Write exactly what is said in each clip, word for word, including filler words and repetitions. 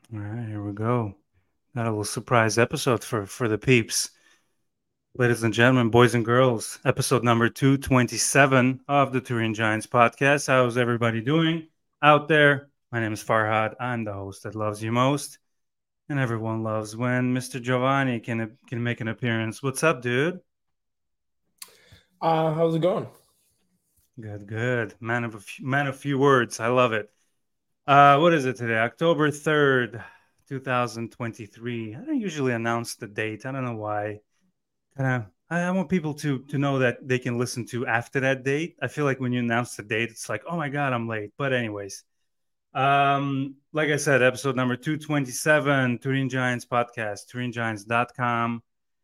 All right, here we go. Got a little surprise episode for for the peeps. Ladies and gentlemen, boys and girls, episode number two twenty-seven of the Turin Giants podcast. How's everybody doing out there? My name is Farhad. I'm the host that loves you most, and everyone loves when Mister Giovanni can can make an appearance. What's up, dude? Uh, how's it going? Good, good. Man of a few, man of few words. I love it. Uh, what is it today? October third, two thousand twenty-three. I don't usually announce the date. I don't know why. Kind of, I, I want people to to know that they can listen to after that date. I feel like when you announce the date, it's like, oh my god, I'm late. But anyways, um, like I said, episode number two twenty-seven, Turin Giants podcast, turin giants dot com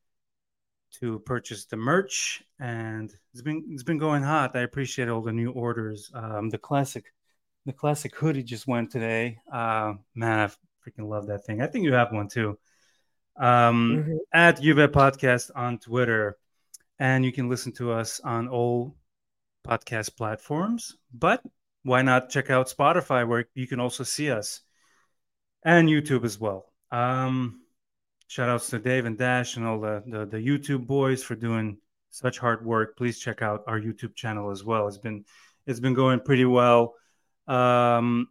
to purchase the merch, and it's been it's been going hot. I appreciate all the new orders. Um, the classic the classic hoodie just went today. Uh, man, I freaking love that thing. I think you have one too. Um, hmm at Juve Podcast on Twitter, and you can listen to us on all podcast platforms. But why not check out Spotify, where you can also see us, and YouTube as well. Um, shout outs to Dave and Dash and all the, the the YouTube boys for doing such hard work. Please check out our YouTube channel as well. It's been it's been going pretty well. Um,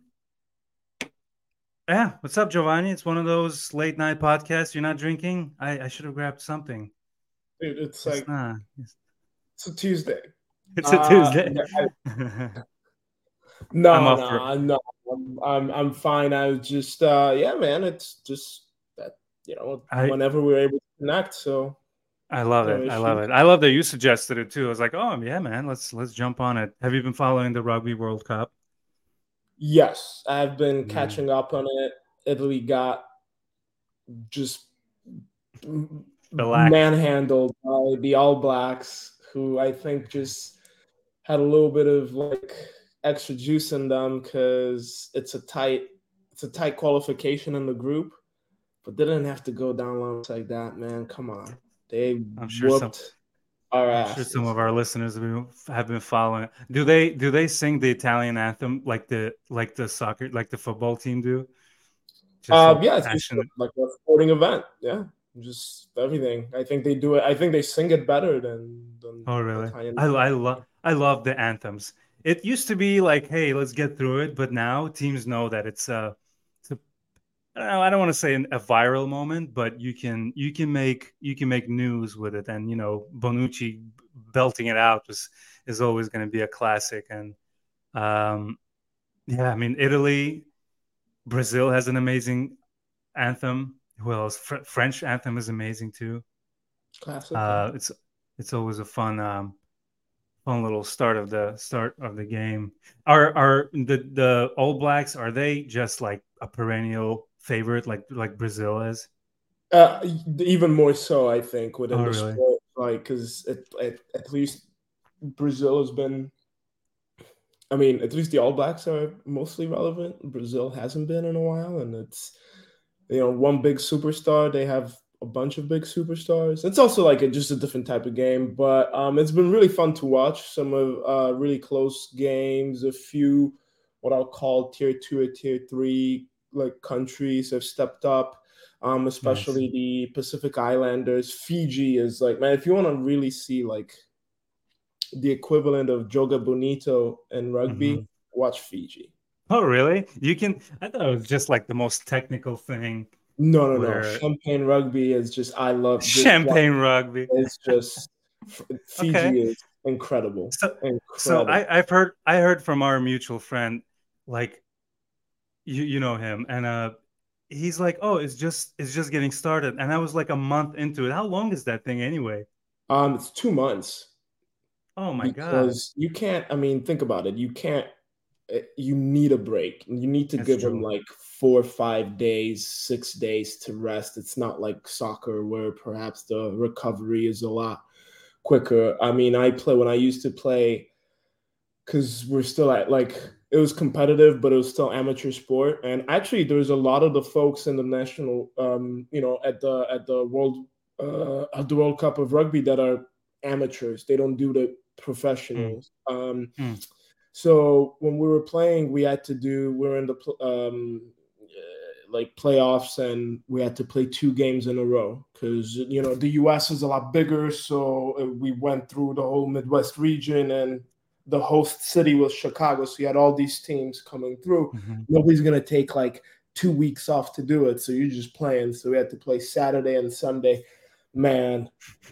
yeah, what's up, Giovanni? It's one of those late night podcasts. You're not drinking? I, I should have grabbed something. Dude, it's It's like not. It's, it's a Tuesday. it's a Uh, Tuesday. yeah, I- I'm no, off for. no, no. I'm, I'm, I'm fine. I was just, uh, yeah, man. It's just that you know, I whenever we're able to connect, so I love no it. I love issues. it. I love that you suggested it too. I was like, oh yeah, man, let's let's jump on it. Have you been following the Rugby World Cup? Yes, I've been Mm. catching up on it. Italy got just Shellacked. manhandled by the All Blacks, who I think just had a little bit of like extra juice in them because it's a tight it's a tight qualification in the group, but they didn't have to go down low like that, man. Come on, they I'm sure some. whooped our I'm sure some asses. of our listeners have been, have been following. Do they do they sing the Italian anthem like the like the soccer like the football team do? Just Um, all yeah, it's just passionate. like a sporting event. Yeah, just everything. I think they do it. I think they sing it better than than Oh really? Italian. I I love I love the anthems. It used to be like, hey, let's get through it, but now teams know that it's a it's a I don't know, I don't want to say an, a viral moment, but you can you can make you can make news with it, and you know Bonucci belting it out is is always going to be a classic. And um, yeah, I mean Italy, Brazil has an amazing anthem. Who else? Fr- French anthem is amazing too. Classic, yeah. Uh, it's it's always a fun um, fun little start of the start of the game. Are are the the All Blacks, are they just like a perennial favorite like like Brazil is? Uh, even more so, I think, within Oh, the really? sport, like because it, it, at least Brazil has been. I mean, at least the All Blacks are mostly relevant. Brazil hasn't been in a while, and it's you know one big superstar. They have a bunch of big superstars. It's also like a, just a different type of game, but um, it's been really fun to watch. Some of uh, really close games. A few what I'll call tier two or tier three like countries have stepped up. Um, Nice. especially the Pacific Islanders. Fiji is like, man, if you want to really see like the equivalent of Joga Bonito in Hmm. rugby, watch Fiji. Oh, really? You can. I thought it was just like the most technical thing No, no, no. where Champagne rugby is just I love just what champagne rugby. it's just Okay. Fiji is incredible, So, so incredible. I, I've heard, I heard from our mutual friend, like you, you know him, and uh, he's like, oh, it's just, it's just getting started, and I was like a month into it. How long is that thing anyway? Um, it's two months Oh my God, because you can't. I mean, think about it. You can't. eh, You need a break. You need to that's give them true. like four, five days, six days to rest. It's not like soccer where perhaps the recovery is a lot quicker. I mean, I play when I used to play because we're still at like it was competitive, but it was still amateur sport. And actually, there's a lot of the folks in the national, um, you know, at the at the world uh, at the World Cup of Rugby that are amateurs. They don't do the Mm, professionals. Um, mm. so when we were playing, we had to do. We are in the um, like playoffs, and we had to play two games in a row because you know the U S is a lot bigger, so uh, we went through the whole Midwest region, and the host city was Chicago, so you had all these teams coming through. Mm-hmm. Nobody's gonna take like two weeks off to do it, so you're just playing. So we had to play Saturday and Sunday. Man,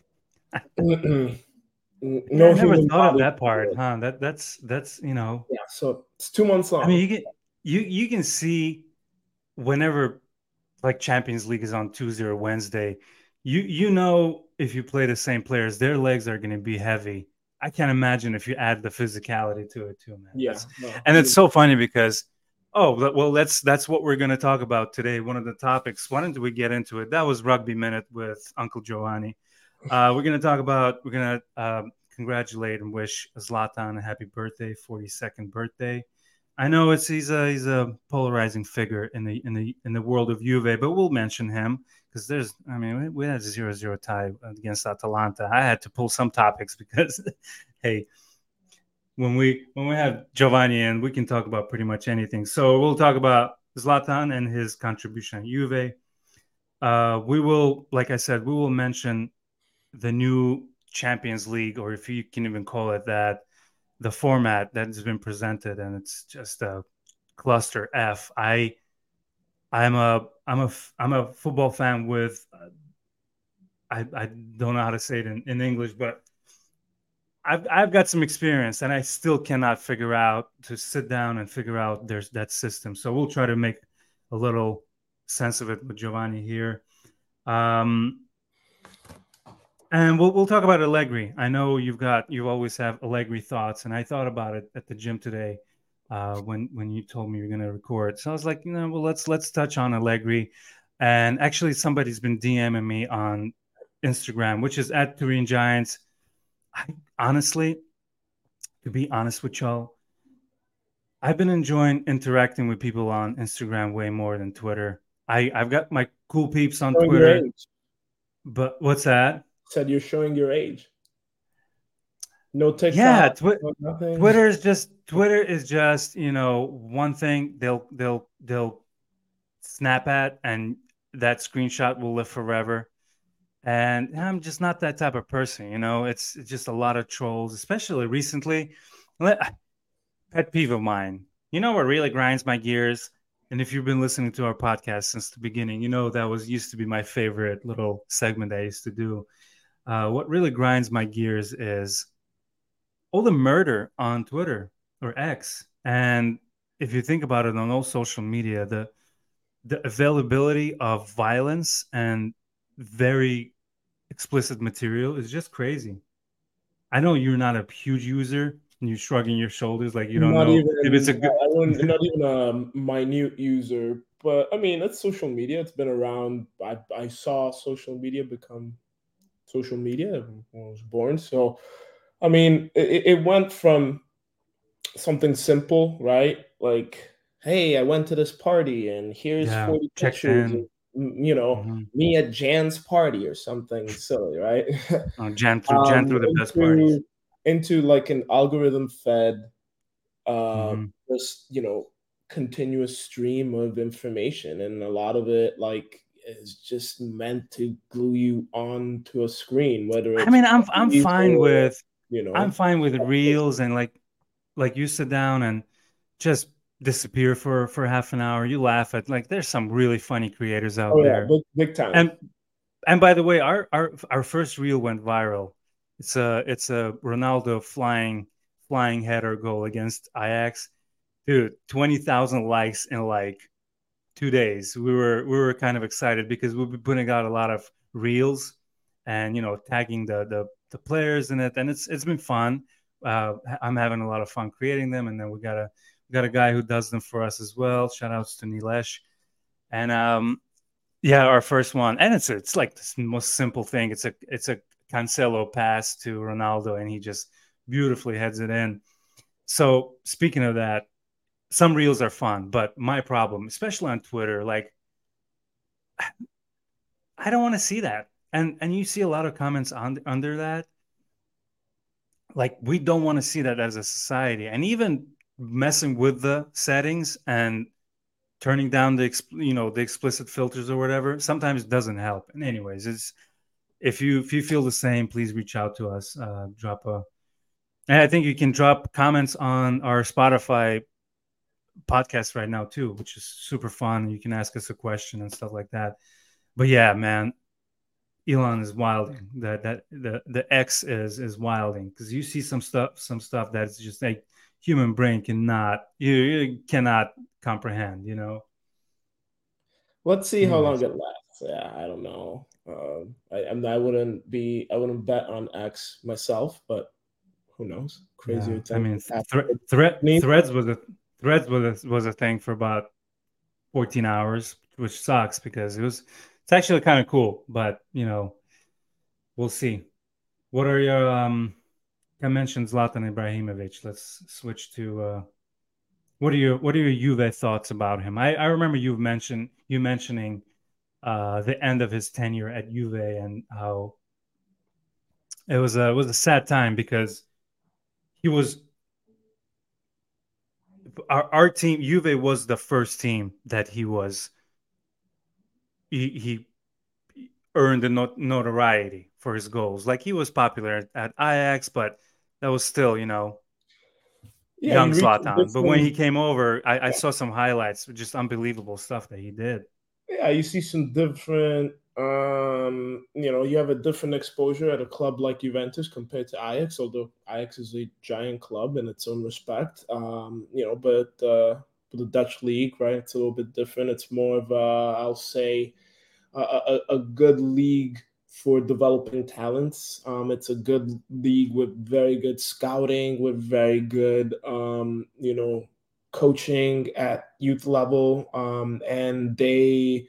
no Yeah, I never human thought of body. that part, huh? That that's that's you know. Yeah, so it's two months I mean, long. you get you you can see whenever like Champions League is on Tuesday or Wednesday, you you know if you play the same players, their legs are going to be heavy. I can't imagine if you add the physicality to it too, man. Yeah, That's no, and it's so funny because oh well, that's that's what we're going to talk about today. One of the topics. Why don't we get into it? That was Rugby Minute with Uncle Giovanni. Uh, we're going to talk about. We're going to um, congratulate and wish Zlatan a happy birthday, forty-second birthday. I know it's he's a he's a polarizing figure in the in the in the world of Juve, but we'll mention him because there's I mean we, we had a zero zero tie against Atalanta. I had to pull some topics because hey, when we when we have Giovanni in, we can talk about pretty much anything. So we'll talk about Zlatan and his contribution at Juve. Uh, we will, like I said, we will mention the new Champions League, or if you can even call it that, the format that has been presented, and it's just a cluster F. I I'm a I'm a I'm a football fan with uh, I I don't know how to say it in, in English, but I've I've got some experience, and I still cannot figure out to sit down and figure out there's that system. So we'll try to make a little sense of it with Giovanni here. Um, And we'll we'll talk about Allegri. I know you've got you always have Allegri thoughts, and I thought about it at the gym today uh, when when you told me you're going to record. So I was like, you know, well let's let's touch on Allegri. And actually, somebody's been DMing me on Instagram, which is at Turin Giants. I, honestly, to be honest with y'all, I've been enjoying interacting with people on Instagram way more than Twitter. I I've got my cool peeps on Showing your Twitter, age. but what's that? Said you're showing your age. No Yeah, TikTok, twi- no nothing. Twitter is just Twitter is just, you know, one thing they'll they'll they'll snap at and that screenshot will live forever. And I'm just not that type of person, you know. It's, it's just a lot of trolls, especially recently. Let- Pet peeve of mine. You know what really grinds my gears? And if you've been listening to our podcast since the beginning, you know that was used to be my favorite little segment I used to do. Uh, what really grinds my gears is all the murder on Twitter or X. And if you think about it on all social media, the the availability of violence and very explicit material is just crazy. I know you're not a huge user and you're shrugging your shoulders like you don't Not know if it's even a good. I wouldn't, not even a minute user, but I mean it's social media. It's been around. I I saw social media become social media when I was born. So I mean it, it went from something simple, right? Like, hey, I went to this party and here's Yeah, forty checked pictures of, in. you know, Mm-hmm. me at Jan's party or something silly, right? Oh, Jan through Jan um, through the best parties. into into like an algorithm fed, uh, Mm-hmm. just you know, continuous stream of information, and a lot of it like is just meant to glue you onto a screen, whether I it's mean, I'm I'm movies fine or with you I'm know. fine with reels and like like you sit down and just disappear for for half an hour. You laugh at like there's some really funny creators out Oh yeah, there. big big time. And and by the way, our our our first reel went viral. It's a it's a Ronaldo flying flying header goal against Ajax. Dude, twenty thousand likes in like two days. We were we were kind of excited because we've been putting out a lot of reels and you know tagging the the, the players in it, and it's it's been fun. Uh, I'm having a lot of fun creating them, and then we got a we got a guy who does them for us as well. Shout outs to Nilesh, and um, yeah, our first one, and it's it's like the most simple thing. It's a it's a Cancelo pass to Ronaldo, and he just beautifully heads it in. So speaking of that, some reels are fun, but my problem, especially on Twitter, like I don't want to see that. And and you see a lot of comments on under that. Like we don't want to see that as a society. And even messing with the settings and turning down the you know the explicit filters or whatever sometimes doesn't help. And anyways, it's if you if you feel the same, please reach out to us. Uh, drop a and I think you can drop comments on our Spotify podcast right now too, which is super fun. You can ask us a question and stuff like that. But yeah, man, Elon is wilding. That that the the X is is wilding because you see some stuff some stuff that's just like human brain cannot you, you cannot comprehend. You know. Let's see how long Anyways, it lasts. Yeah, I don't know. Um, I, I, mean, I wouldn't be, I wouldn't bet on X myself, but who knows? yeah. Crazier I things mean, have happened th- with thread companies. threads was a threads was a, was a thing for about fourteen hours, which sucks because it was it's actually kind of cool, but you know, we'll see. What are your um I mentioned Zlatan Ibrahimovic. Let's switch to uh what are your what are your Juve thoughts about him? I, I remember you mentioned you mentioning uh the end of his tenure at Juve and how it was a it was a sad time because he was our, our team Juve was the first team that he was he, he earned the not- notoriety for his goals. Like he was popular at Ajax, but that was still, you know, Yeah, young you reach a Zlatan. But when he different. came over, I, I saw some highlights, just unbelievable stuff that he did. Yeah, you see some different. Um, you know, you have a different exposure at a club like Juventus compared to Ajax, although Ajax is a giant club in its own respect. Um, you know, but uh, the Dutch league, right? It's a little bit different. It's more of a, I'll say, a, a, a good league for developing talents. Um, it's a good league with very good scouting, with very good, um, you know, coaching at youth level, um, and they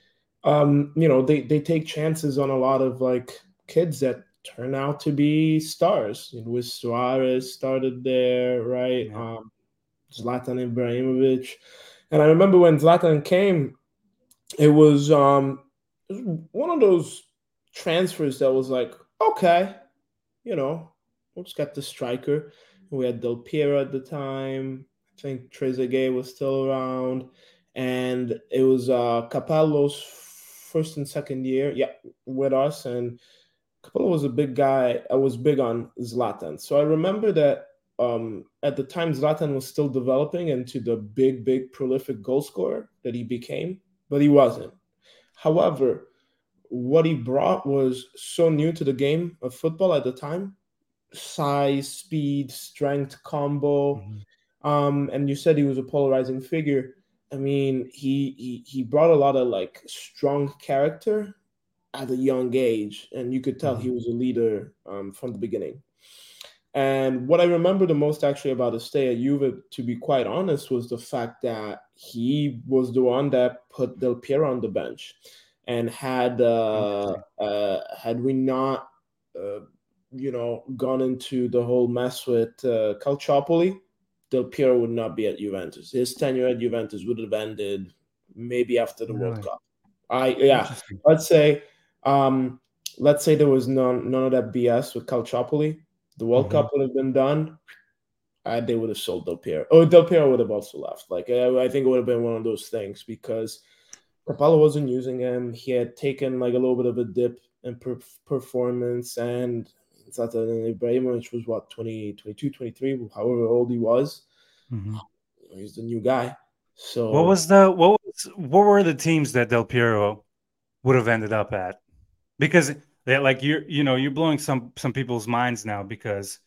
um, you know, they they take chances on a lot of like kids that turn out to be stars. You know, with Suarez started there, right? Yeah. Um, Zlatan Ibrahimovic, and I remember when Zlatan came, it was um it was one of those transfers that was like, okay, you know, we'll just get the striker. We had Del Piero at the time. I think Trezeguet was still around, and it was uh, Capello's first and second year, yeah, with us. And Capello was a big guy. I was big on Zlatan, so I remember that um, at the time Zlatan was still developing into the big, big, prolific goal scorer that he became, but he wasn't. However, what he brought was so new to the game of football at the time: size, speed, strength combo. Mm-hmm. Um, and you said he was a polarizing figure. I mean, he he he brought a lot of like strong character at a young age, and you could tell Mm-hmm. he was a leader um, from the beginning. And what I remember the most actually about his stay at Juve, to be quite honest, was the fact that he was the one that put Del Piero on the bench, and had uh, Interesting. uh, had we not, uh, you know, gone into the whole mess with uh, Calciopoli, Del Piero would not be at Juventus. His tenure at Juventus would have ended maybe after the World Really Cup. I yeah, interesting. let's say um, let's say there was none none of that B S with Calciopoli. The World Mm-hmm. Cup would have been done. Uh, they would have sold Del Piero. Oh, Del Piero would have also left. Like I, I think it would have been one of those things because Capello wasn't using him. He had taken like a little bit of a dip in per- performance, and Zlatan Ibrahimovic was what twenty, twenty-two, twenty-three, however old he was. Mm-hmm. He's the new guy. What So was the what was what were the teams that Del Piero would have ended up at? Because they, like you're you know you're blowing some some people's minds now because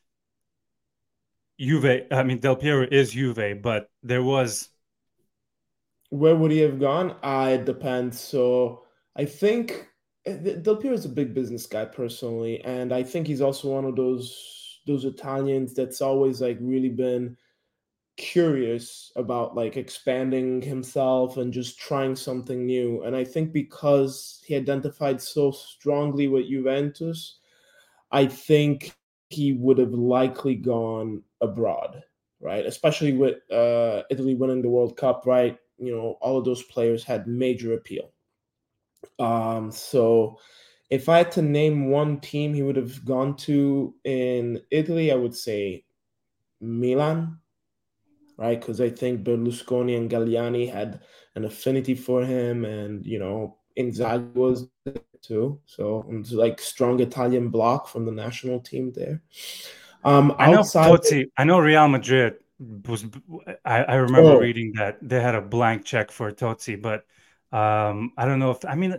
Juve. I mean, Del Piero is Juve, but there was. where would he have gone? Uh, it depends. So I think uh, Del Piero is a big business guy personally, and I think he's also one of those those Italians that's always like really been curious about like expanding himself and just trying something new. And I think because he identified so strongly with Juventus, I think he would have likely gone abroad, right? Especially with uh, Italy winning the World Cup, right? You know, all of those players had major appeal. Um, so if I had to name one team he would have gone to in Italy, I would say Milan. right? Because I think Berlusconi and Galliani had an affinity for him, and you know Inzaghi was there too. So it's like strong Italian block from the national team there. Um, I know outside, Totti. I know Real Madrid was. I, I remember oh, reading that they had a blank check for Totti, but um, I don't know if I mean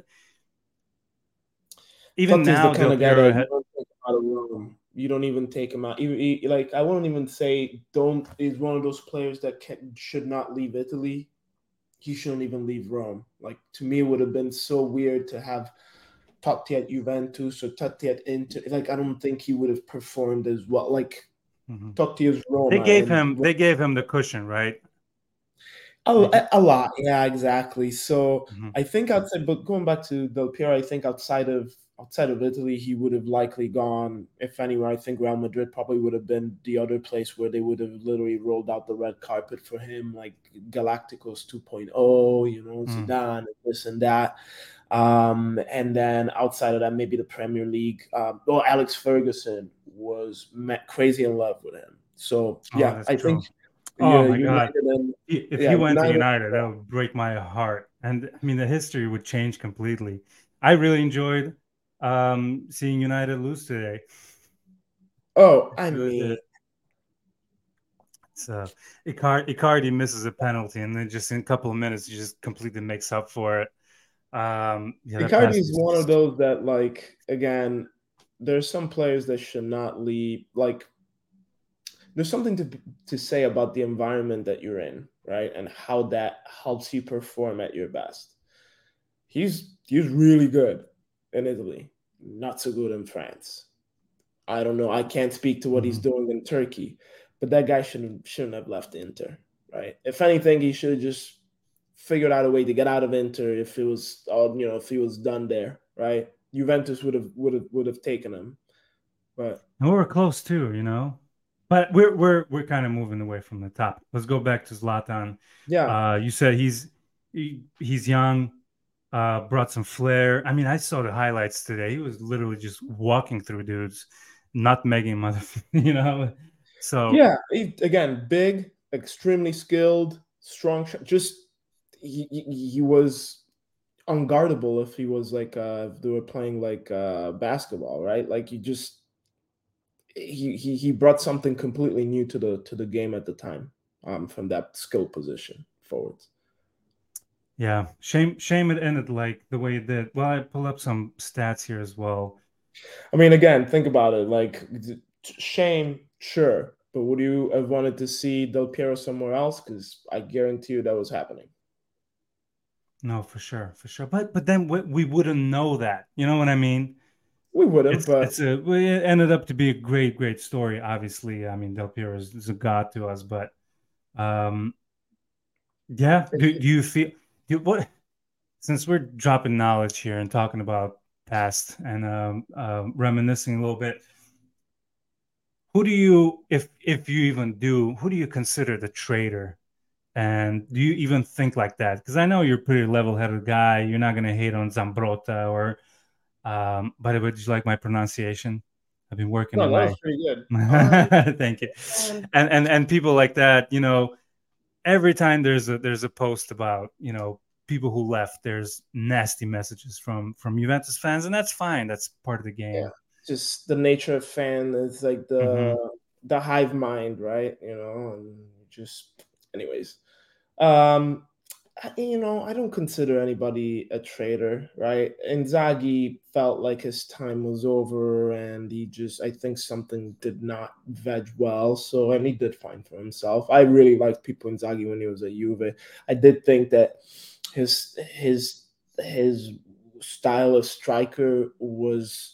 even Totti is the now kind Del of guy that Piero you had. don't take him out of Rome. You don't even take him out. You, you- like I wouldn't even say don't is one of those players that can, should not leave Italy. He shouldn't even leave Rome. Like to me, it would have been so weird to have Totti at Juventus or Totti at Inter. Like I don't think he would have performed as well. Like Mhm. Totti is They Roma, gave and him they gave him the cushion, right? They a, get, a lot. Yeah, exactly. So mhm. I think outside, but going back to Del Piero, I think outside of outside of Italy, he would have likely gone. If anywhere, I think Real Madrid probably would have been the other place where they would have literally rolled out the red carpet for him, like Galacticos 2.0, you know, Mm. Zidane, and this and that. Um, and then outside of that, maybe the Premier League. Um, oh, Alex Ferguson was met crazy in love with him. So Oh, yeah, that's I think true. Oh yeah, my God. United and He- If he yeah, went to United. United, that would break my heart. And I mean, the history would change completely. I really enjoyed um, seeing United lose today. Oh, I I really mean, did. So Icardi, Icardi misses a penalty, and then just in a couple of minutes, he just completely makes up for it. Um, yeah, that Icardi pass is was one of just, those that, like, again, there's some players that should not leave. Like, there's something to to say about the environment that you're in, right, and how that helps you perform at your best. He's he's really good in Italy, not so good in France. I don't know. I can't speak to what he's mhm. doing in Turkey, but that guy shouldn't shouldn't have left Inter, right? If anything, he should have just figured out a way to get out of Inter if it was, uh, you know, if he was done there, right? Juventus would have would have would have taken him, but And we were close too, you know. But we're we're we're kind of moving away from the topic. Let's go back to Zlatan. yeah, Uh, you said he's he, he's young, uh, brought some flair. I mean, I saw the highlights today. He was literally just walking through dudes, nutmegging mother, you know. So yeah. He, again, big, extremely skilled, strong. Shot. Just he, he he was unguardable if he was like uh if they were playing like uh basketball, right? Like you just he he he brought something completely new to the to the game at the time, um, from that skill position forwards. yeah, shame shame it ended like the way it did. Well, I pull up some stats here as well. I mean, again, think about it. Like, shame, sure, but would you have wanted to see Del Piero somewhere else? Because I guarantee you that was happening. No, for sure, for sure. But but then we, we wouldn't know that. You know what I mean? We would have, It's but it's a well, it ended up to be a great great story. Obviously, I mean Del Piero is, is a god to us, but um, yeah. Do, do you feel do, what? Since we're dropping knowledge here and talking about past and um, uh, reminiscing a little bit, who do you, if if you even do, who do you consider the traitor? And do you even think like that? Because I know you're a pretty level-headed guy. You're not gonna hate on Zambrotta or um, by the way, did you like my pronunciation? I've been working no, on that was my pretty good. Um, thank you. and And and and people like that, you know, every time there's a there's a post about, you know, people who left, there's nasty messages from from Juventus fans, and that's fine. That's part of the yeah, game. just the nature of fan is like the Hmm. the hive mind, right? You know, and just anyways. Um, I- you know, I don't consider anybody a traitor, right? Inzaghi felt like his time was over, and he just, I think something did not veg well. So, and he did fine for himself. I really liked Pippo Inzaghi when he was at Juve. I did think that his his his style of striker was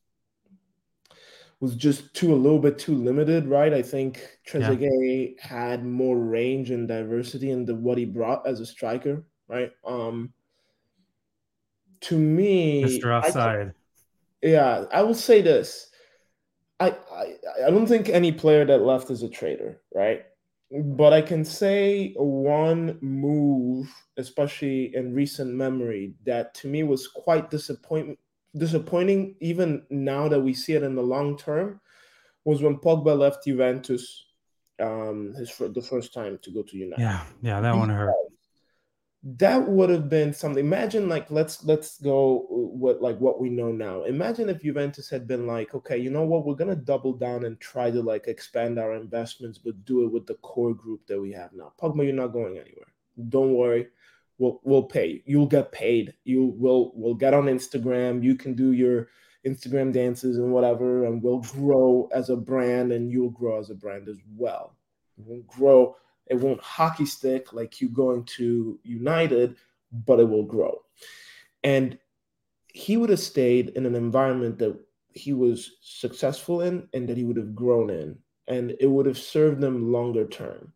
was just too a little bit too limited, right? I think Yeah, Trezeguet had more range and diversity in the what he brought as a striker, right? Um, to mister me, I can, Offside. yeah, I will say this. I, I I don't think any player that left is a traitor, right? But I can say one move, especially in recent memory, that to me was quite disappointment disappointing, even now that we see it in the long term, was when Pogba left Juventus um, his fir- the first time to go to United. Yeah, yeah, that one hurt. That would have been something. Imagine, like, let's let's go what like what we know now. Imagine if Juventus had been like, okay, you know what, we're gonna double down and try to like expand our investments, but do it with the core group that we have now. Pogba, you're not going anywhere. Don't worry, we'll we'll pay you. You'll get paid. You will we'll get on Instagram. You can do your Instagram dances and whatever, and we'll grow as a brand, and you'll grow as a brand as well. We'll grow. It won't hockey stick like you going to United, but it will grow. And he would have stayed in an environment that he was successful in and that he would have grown in, and it would have served him longer term.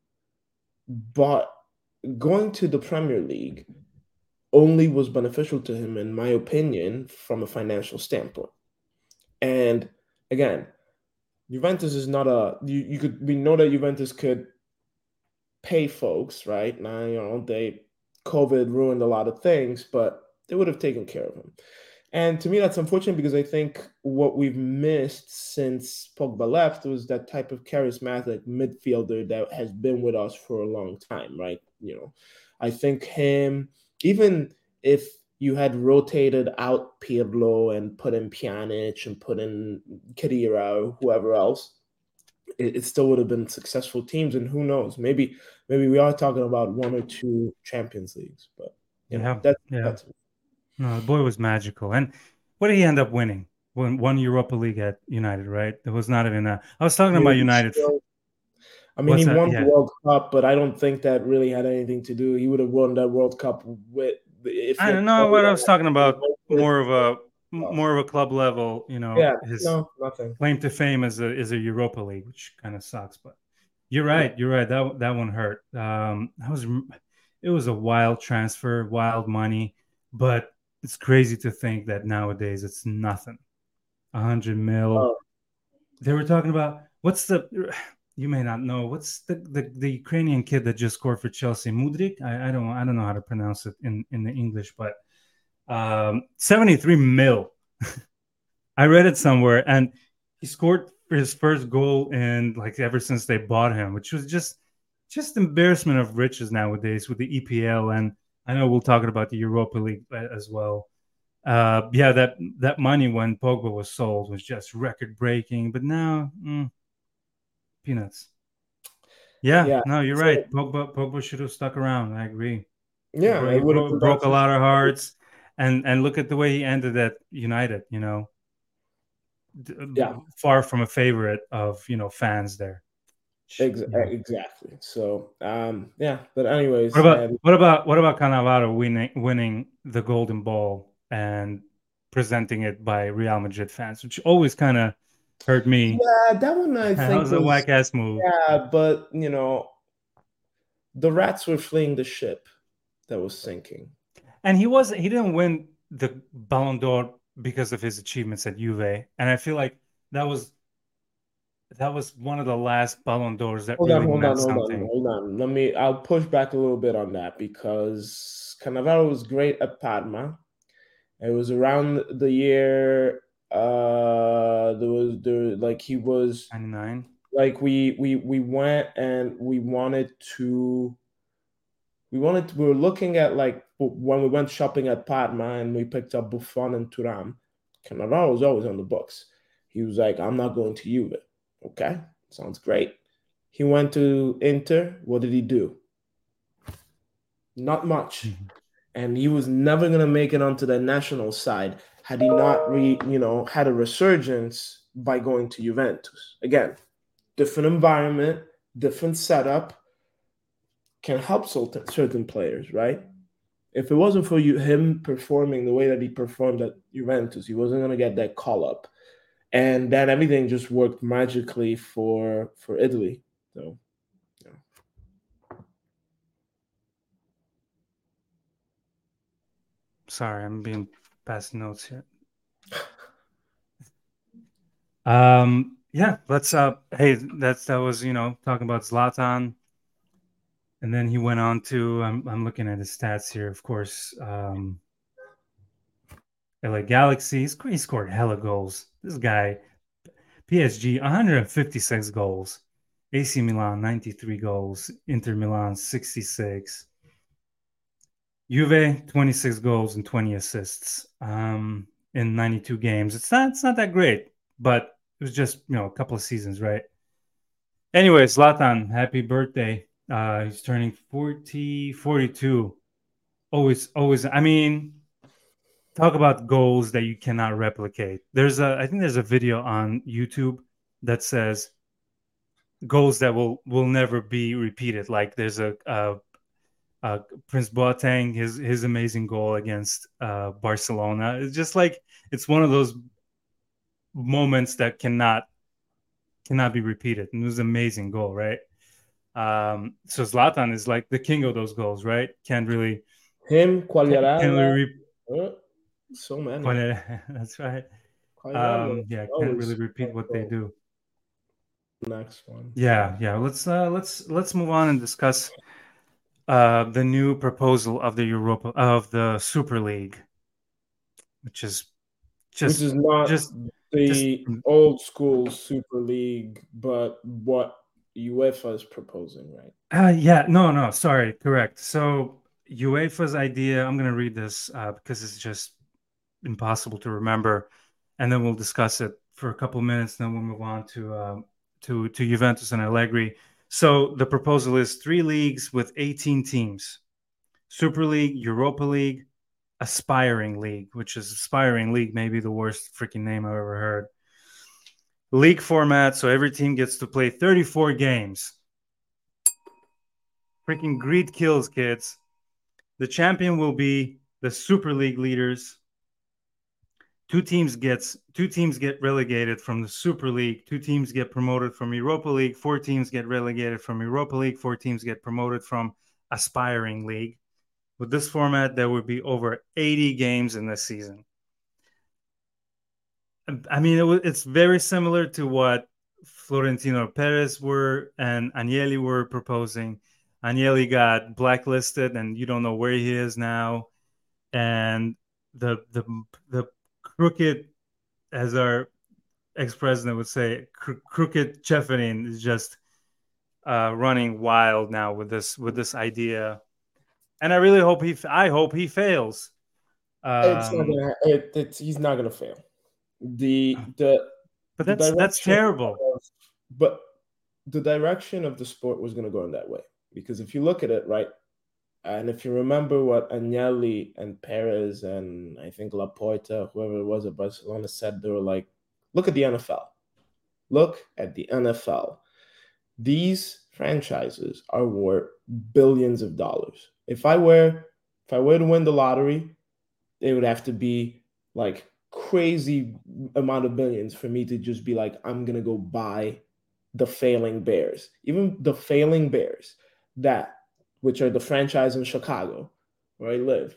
But going to the Premier League only was beneficial to him, in my opinion, from a financial standpoint. And again, Juventus is not a you, you could we know that Juventus could pay folks, right? Now, you know, they COVID ruined a lot of things, but they would have taken care of him. And to me, that's unfortunate because I think what we've missed since Pogba left was that type of charismatic midfielder that has been with us for a long time, right? You know, I think him, even if you had rotated out Pirlo and put in Pjanic and put in Khedira or whoever else, it, it still would have been successful teams. And who knows, maybe maybe we are talking about one or two Champions Leagues, but you know Yeah, that yeah. that's No, the boy was magical. And what did he end up winning? Won one Europa League at United, right? It was not even a. I was talking about maybe United. f- still. I mean, he What's that? won the Yeah, World Cup, but I don't think that really had anything to do. He would have won that World Cup with if he I don't had know played what I was at talking about. United. More of a more of a club level. You know, Yeah, his no, nothing. claim to fame is a is a Europa League, which kind of sucks. But you're Yeah, right. You're right. That that one hurt. Um, that was it was a wild transfer, wild money, but it's crazy to think that nowadays it's nothing. A hundred mil. uh, They were talking about what's the you may not know what's the, the the Ukrainian kid that just scored for Chelsea, Mudrik. I, I don't I don't know how to pronounce it in in the English, but um, seventy-three mil. I read it somewhere, and he scored for his first goal in like ever since they bought him, which was just just embarrassment of riches nowadays with the E P L. And I know we'll talk about the Europa League as well. Uh, yeah, that that money when Pogba was sold was just record breaking, but now mm, peanuts. Yeah, yeah. no, you're So right. Pogba Pogba should have stuck around. I agree. He, yeah, bro- it he would have bro- been broke a beneficial. lot of hearts, and and look at the way he ended at United. You know, Yeah, far from a favorite of you know fans there. ex- You know, exactly. So um, yeah, but what anyways, about and what about what about Cannavaro winning winning the Golden Ball and presenting it by Real Madrid fans, which always kind of hurt me. yeah, that one I That think was a was whack ass move. yeah, but you know the rats were fleeing the ship that was sinking. And he was he didn't win the Ballon d'Or because of his achievements at Juve, and I feel like that was that was one of the last Ballon d'Ors that Hold on, really hold on, meant hold on, something. hold on. Let me. I'll push back a little bit on that because Cannavaro was great at Parma. It was around the year. Uh, there was there like he was ninety-nine. like we we we went and we wanted to we wanted to, we were looking at like when we went shopping at Parma and we picked up Buffon and Turam. Cannavaro was always on the books. He was like, I'm not going to Juve. Okay, sounds great. He went to Inter. What did he do? Not much. Mhm. And he was never going to make it onto the national side had he not re, you know, had a resurgence by going to Juventus. Again, different environment, different setup can help certain players, right? If it wasn't for you, him performing the way that he performed at Juventus, he wasn't going to get that call up. And then everything just worked magically for for Italy. So, yeah. Sorry, I'm being passed notes here. Um, yeah, let's uh hey, that's that was, you know, talking about Zlatan. And then he went on to I'm I'm looking at his stats here, of course. Um L A Galaxy, he's- he scored hella goals. This guy, P S G, one hundred fifty-six goals. A C Milan, ninety-three goals. Inter Milan, sixty-six. Juve, twenty-six goals and twenty assists um, in ninety-two games. It's not, it's not that great, but it was just, you know, a couple of seasons, right? Anyway, Zlatan, happy birthday. Uh, he's turning forty, forty-two. Always, always. I mean, talk about goals that you cannot replicate. There's a, I think there's a video on YouTube that says goals that will will never be repeated. Like there's a, a, a Prince Boateng, his his amazing goal against uh, Barcelona. It's just like it's one of those moments that cannot cannot be repeated. And it was an amazing goal, right? Um, so Zlatan is like the king of those goals, right? Can't really Him, can't, can't Quagliarella, really re- uh, so many. that's right. Quagliarella Um, yeah, can't really always repeat what they do. next one. Yeah, yeah. Let's uh, let's let's move on and discuss uh, the new proposal of the Europa of the Super League, which is Which just is not just just the old school Super League, but what UEFA is proposing, right? uh, yeah, no, no, sorry, correct. So UEFA's idea, I'm gonna read this uh, because it's just impossible to remember, and then we'll discuss it for a couple minutes. Then we'll move on to um, to to Juventus and Allegri. So the proposal is three leagues with eighteen teams: Super League, Europa League, Aspiring League, which is Aspiring League, maybe the worst freaking name I've ever heard. League format, so every team gets to play thirty-four games. Freaking greed kills, kids. The champion will be the Super League leaders. Two teams gets two teams get relegated from the Super League. Two teams get promoted from Europa League. Four teams get relegated from Europa League. Four teams get promoted from Aspiring League. With this format, there would be over eighty games in this season. I mean, it, it's very similar to what Florentino Perez were and Agnelli were proposing. Agnelli got blacklisted, and you don't know where he is now. And the the the crooked, as our ex-president would say, cr- crooked Cheferin is just uh, running wild now with this with this idea. And I really hope he I hope he fails. It's not Um, gonna. It, it's he's not gonna fail. The the but the that's that's direction terrible. of, but the direction of the sport was gonna go in that way because if you look at it right, and if you remember what Agnelli and Perez and I think Laporta, whoever it was at Barcelona, said, they were like, "Look at the N F L. Look at the N F L. These franchises are worth billions of dollars. If I were if I were to win the lottery, it would have to be like crazy amount of billions for me to just be like, I'm gonna go buy the failing Bears. Even the failing Bears, that which are the franchise in Chicago, where I live.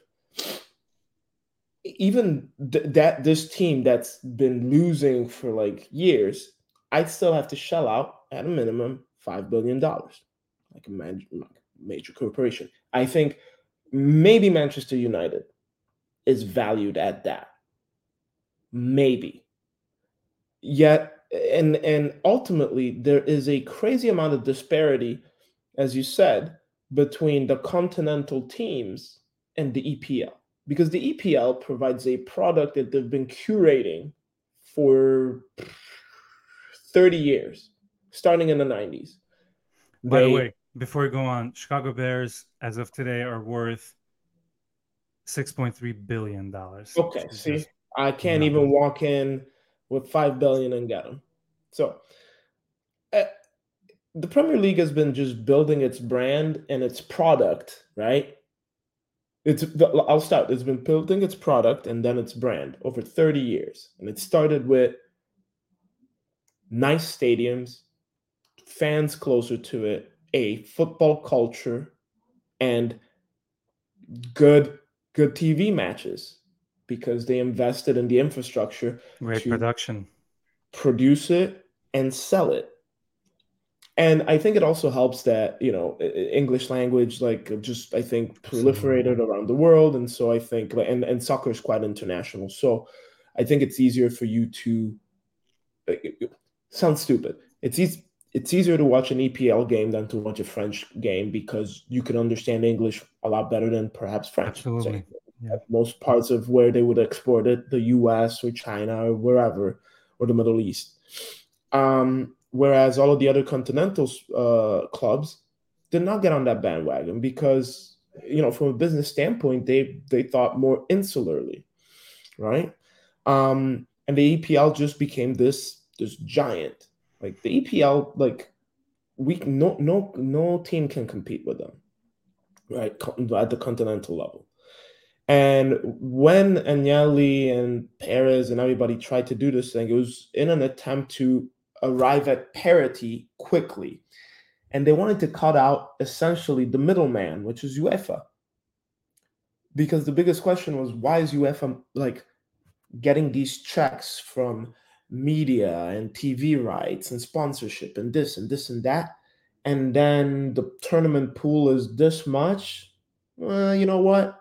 Even th- that this team that's been losing for like years, I'd still have to shell out at a minimum five billion dollars, like a man- major corporation. I think maybe Manchester United is valued at that. Maybe. Yet, and and ultimately, there is a crazy amount of disparity, as you said, between the continental teams and the E P L. Because the E P L provides a product that they've been curating for thirty years, starting in the nineties. By the They way, before we go on, Chicago Bears, as of today, are worth six point three billion dollars, which okay, is see, just I can't even nothing. walk in with five billion dollars and get them. So, uh, the Premier League has been just building its brand and its product, right? It's I'll start. It's been building its product and then its brand over thirty years. And it started with nice stadiums, fans closer to it, a football culture, and good good T V matches because they invested in the infrastructure Great to production. produce it and sell it. And I think it also helps that, you know, English language, like just, I think, proliferated Absolutely. around the world. And so I think, and, and soccer is quite international. So I think it's easier for you to, it sounds stupid. It's easy. it's easier to watch an E P L game than to watch a French game because you can understand English a lot better than perhaps French. So Absolutely. Yeah. most parts of where they would export it, the U S or China or wherever, or the Middle East. Um, whereas all of the other continental uh, clubs did not get on that bandwagon because, you know, from a business standpoint, they they thought more insularly, right? Um, and the E P L just became this this giant. Like the E P L, like we no no no team can compete with them, right? At the continental level. And when Agnelli and Perez and everybody tried to do this thing, it was in an attempt to arrive at parity quickly. And they wanted to cut out essentially the middleman, which is UEFA. Because the biggest question was, why is UEFA like getting these checks from media and T V rights and sponsorship and this and this and that? And then the tournament pool is this much. Well, you know what?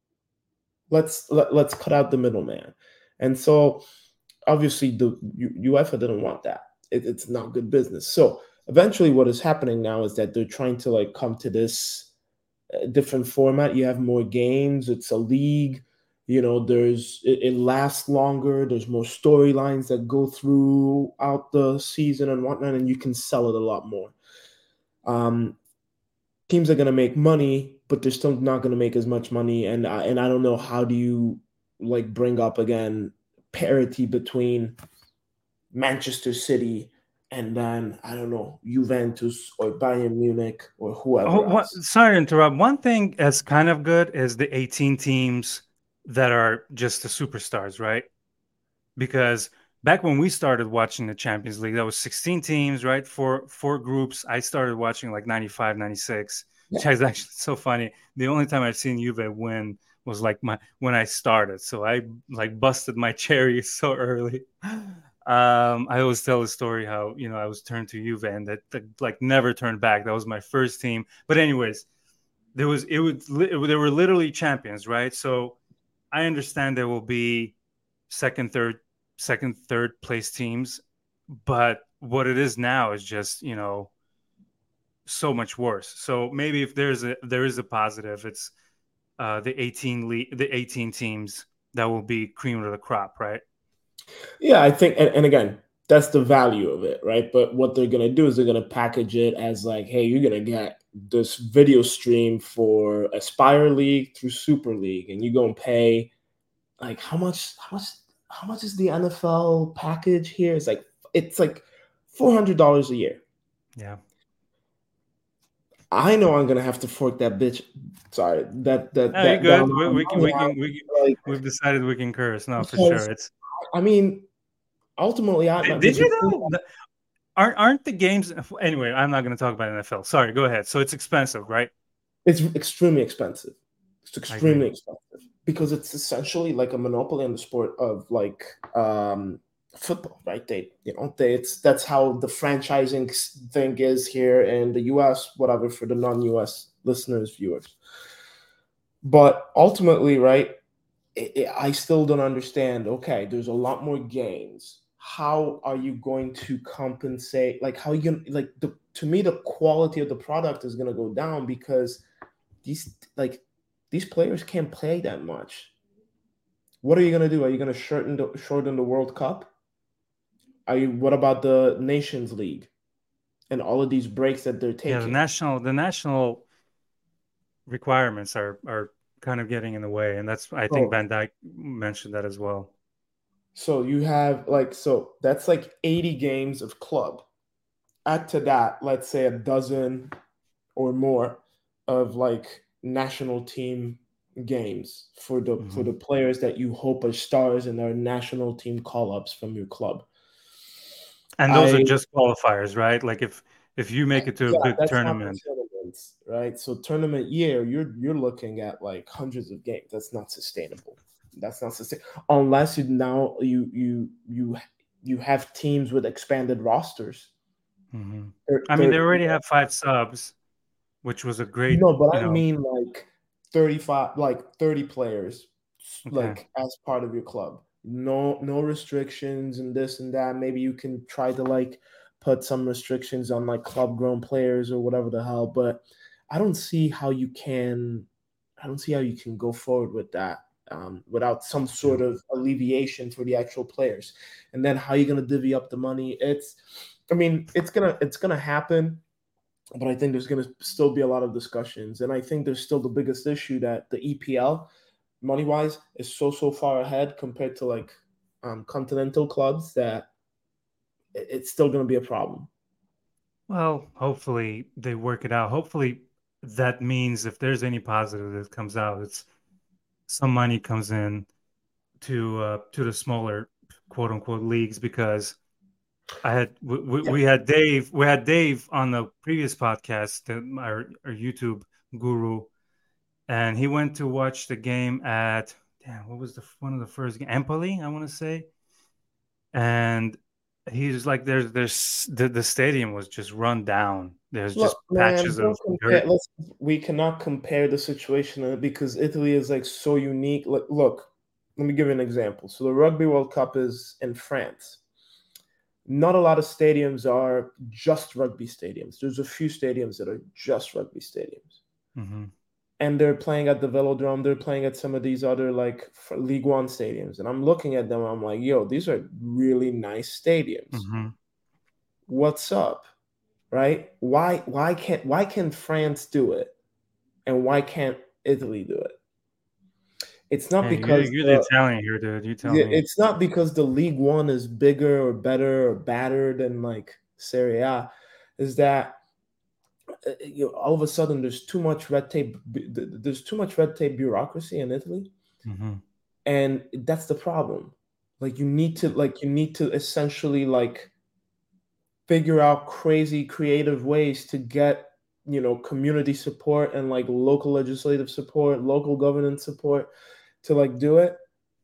Let's let, let's cut out the middleman. And so obviously the U- UEFA didn't want that. It, it's not good business. So eventually what is happening now is that they're trying to like come to this uh, different format. You have more games, it's a league, you know, there's it, it lasts longer, there's more storylines that go throughout the season and whatnot, and you can sell it a lot more. Um, teams are going to make money, but they're still not going to make as much money. And I, and I don't know how do you like bring up again parity between Manchester City and then I don't know Juventus or Bayern Munich or Oh, whoever what, else. sorry to interrupt. One thing that's kind of good is the eighteen teams that are just the superstars, right? Because back when we started watching the Champions League, that was sixteen teams, right? Four four groups. I started watching like ninety-five, ninety-six, which Yeah, is actually so funny. The only time I've seen Juve win was like my when I started. So I like busted my cherry so early. Um, I always tell the story how, you know, I was turned to Juve and that, that like never turned back. That was my first team. But anyways, there was it would there were literally champions, right? So I understand there will be second, third, second, third place teams, but what it is now is just, you know, so much worse. So maybe if there's a there is a positive, it's uh, the eighteen le- the eighteen teams that will be cream of the crop, right? yeah. I think, and, and again, that's the value of it, right? But what they're gonna do is they're gonna package it as like, hey, you're gonna get this video stream for Aspire League through Super League, and you're gonna pay like how much how much how much is the N F L package here? It's like it's like four hundred dollars a year. Yeah. I know I'm gonna have to fork that bitch. Sorry, that that No, you're that that good. amount We, of we can money we out. can we can, Like we've decided we can curse. No, for because sure. It's I mean, ultimately, I did, the, did the you thing, know? Aren't aren't the games anyway? I'm not going to talk about N F L. Sorry, go ahead. So it's expensive, right? it's extremely expensive. It's I agree. extremely expensive because it's essentially like a monopoly on the sport of like um football, right? They, you know, they it's that's how the franchising thing is here in the U S, whatever for the non-U S listeners, viewers. But ultimately, right, it, it, I still don't understand. Okay, there's a lot more games. How are you going to compensate? Like, how are you gonna like the to me the quality of the product is gonna go down because these like these players can't play that much. What are you gonna do? Are you gonna shorten the shorten the World Cup? Are you what about the Nations League and all of these breaks that they're Yeah, the taking? national the national requirements are are kind of getting in the way, and that's I think Oh, Van Dyke mentioned that as well. so you have like so that's like eighty games of club. Add to that, let's say a dozen or more of like national team games for the for Hmm. the players that you hope are stars in their national team call ups from your club. And those are I just qualifiers, right? Like if if you make it to a Yeah, big that's not the tournament. tournaments, right? So tournament year, you're you're looking at like hundreds of games. That's not sustainable. That's not sustainable unless you now you you you you have teams with expanded rosters. Hmm. They're, I mean, they they're, already have five subs, which was a great, no, but you I know. mean like thirty-five, like thirty players, Okay. like as part of your club. No, no restrictions and this and that. Maybe you can try to like put some restrictions on like club grown players or whatever the hell. But I don't see how you can, I don't see how you can go forward with that um, without some Yeah. sort of alleviation for the actual players. And then how are you going to divvy up the money? It's, I mean, it's gonna it's gonna happen, but I think there's going to still be a lot of discussions. And I think there's still the biggest issue that the E P L, money wise, is so so far ahead compared to like um, continental clubs that it's still going to be a problem. Well, hopefully they work it out. Hopefully that means if there's any positive that comes out, it's some money comes in to uh, to the smaller quote unquote leagues because I had we, Yeah. we had Dave we had Dave on the previous podcast, our, our YouTube guru, and he went to watch the game at damn what was the one of the first game Empoli, I want to say, and he's like there's there's the, the stadium was just run down. There's just Look, man, patches don't of compare. dirt. Let's, we cannot compare the situation because Italy is like so unique. Look, look, let me give you an example. So the Rugby World Cup is in France. Not a lot of stadiums are just rugby stadiums. There's a few stadiums that are just rugby stadiums. Mm-hmm. And they're playing at the Velodrome. They're playing at some of these other like League One stadiums. And I'm looking at them. I'm like, yo, these are really nice stadiums. Mm-hmm. What's up? Right? Why why can't why can France do it? And why can't Italy do it? It's not Hey, you're, because you're the the Italian here, dude. You tell me. it's not because the League One is bigger or better or badder than like Serie A. Is that uh, you know, all of a sudden there's too much red tape. There's too much red tape bureaucracy in Italy, Mm-hmm. and that's the problem. Like you need to like you need to essentially like figure out crazy creative ways to get you know community support and like local legislative support, local governance support to like do it.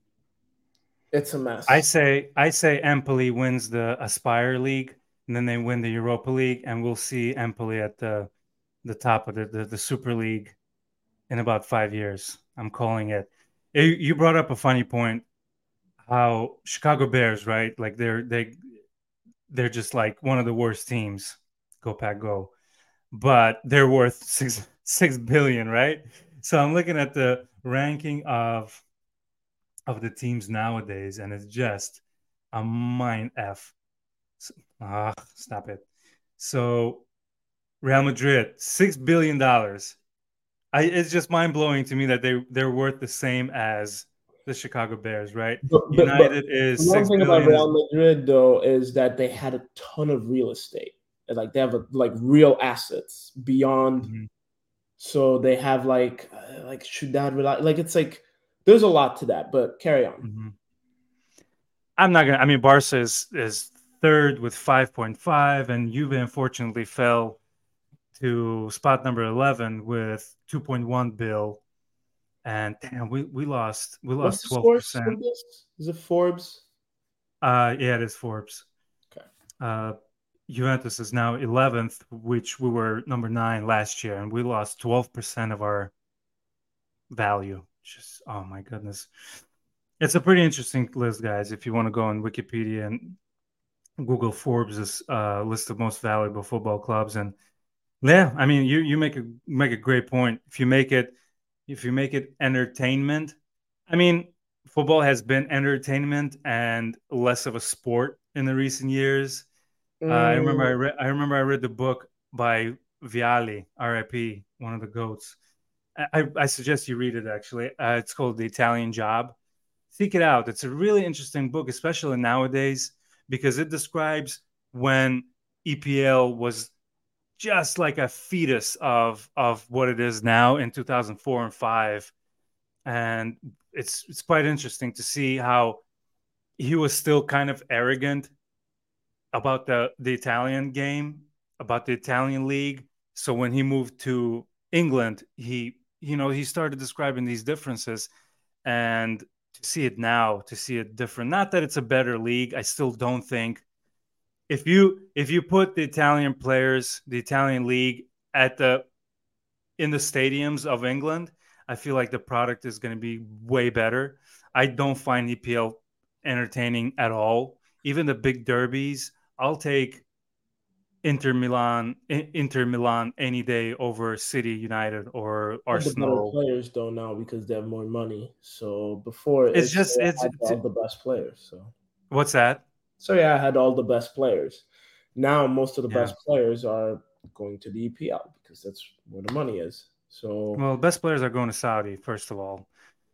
It's a I mess. say I say Empoli wins the Aspire League, and then they win the Europa League, and we'll see Empoli at the the top of the, the, the Super League in about five years. I'm calling it. You you brought up a funny point, how Chicago Bears, right? Like they're they they're just like one of the worst teams. Go Pack Go. But they're worth six six billion, right? So I'm looking at the ranking of of the teams nowadays, and it's just a mind f. Ah, stop it. So Real Madrid, six billion dollars. I it's just mind blowing to me that they they're worth the same as the Chicago Bears, right? But, but, but United is one six thing about billion. Is Real Madrid though is that they had a ton of real estate. Like they have a, like real assets beyond. mhm, So they have like uh, like should that rely like it's like there's a lot to that. But carry on. mhm. I'm not gonna. I mean, Barca is is third with five point five, and Juve unfortunately fell to spot number eleven with two point one bill. And damn, we, we lost we What's lost the twelve source percent. of this? Is it Forbes? Uh, yeah, it is Forbes. Okay. Uh, Juventus is now eleventh, which we were number nine last year, and we lost twelve percent of our value. Just oh my goodness, it's a pretty interesting list, guys. If you want to go on Wikipedia and Google Forbes' uh, list of most valuable football clubs, and yeah, I mean, you you make a make a great point. If you make it if you make it entertainment, I mean, football has been entertainment and less of a sport in the recent years. Uh, I remember I Mm, read I remember I read the book by Viali, R I P, one of the goats. I, I suggest you read it actually. Uh, it's called The Italian Job. Seek it out. It's a really interesting book, especially nowadays, because it describes when E P L was just like a fetus of of what it is now in two thousand four and five, and it's it's quite interesting to see how he was still kind of arrogant about the the Italian game, about the Italian league. So when he moved to England, he you know he started describing these differences, and to see it now, to see it different. Not that it's a better league. I still don't think if you if you put the Italian players, the Italian league at the in the stadiums of England, I feel like the product is going to be way better. I don't find E P L entertaining at all. Even the big derbies, I'll take. Inter Milan, Inter Milan any day over City, United, or Have the better Arsenal. players though now because they have more money. So before It's it's just it's had all the best players. So what's that? so yeah, I had all the best players. Now most of the Yeah. best players are going to the E P L because that's where the money is. So Well, best players are going to Saudi first of all.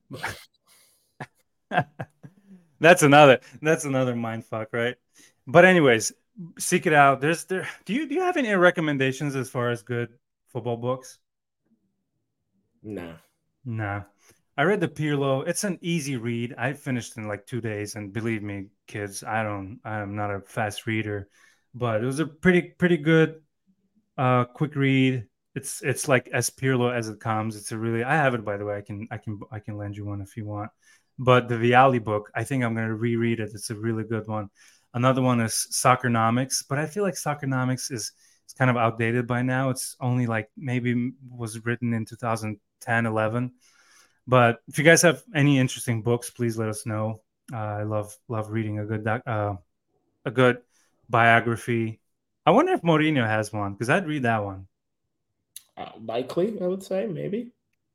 that's another that's another mind fuck, right? But anyways, seek it out. There's there. Do you do you have any recommendations as far as good football books? nah. Nah. I read the Pirlo. It's an easy read. I finished in like two days, and believe me, kids, I don't. I'm not a fast reader, but it was a pretty pretty good, uh, quick read. It's it's like as Pirlo as it comes. It's a really. I have it, by the way. I can I can I can lend you one if you want. But the Vialli book, I think I'm gonna reread it. It's a really good one. Another one is Soccernomics, but I feel like Soccernomics is it's kind of outdated by now. It's only like maybe was written in two thousand ten, eleven. But if you guys have any interesting books, please let us know. Uh, I love love reading a good doc, uh, a good biography. I wonder if Mourinho has one because I'd read that one. Uh, likely, I would say maybe.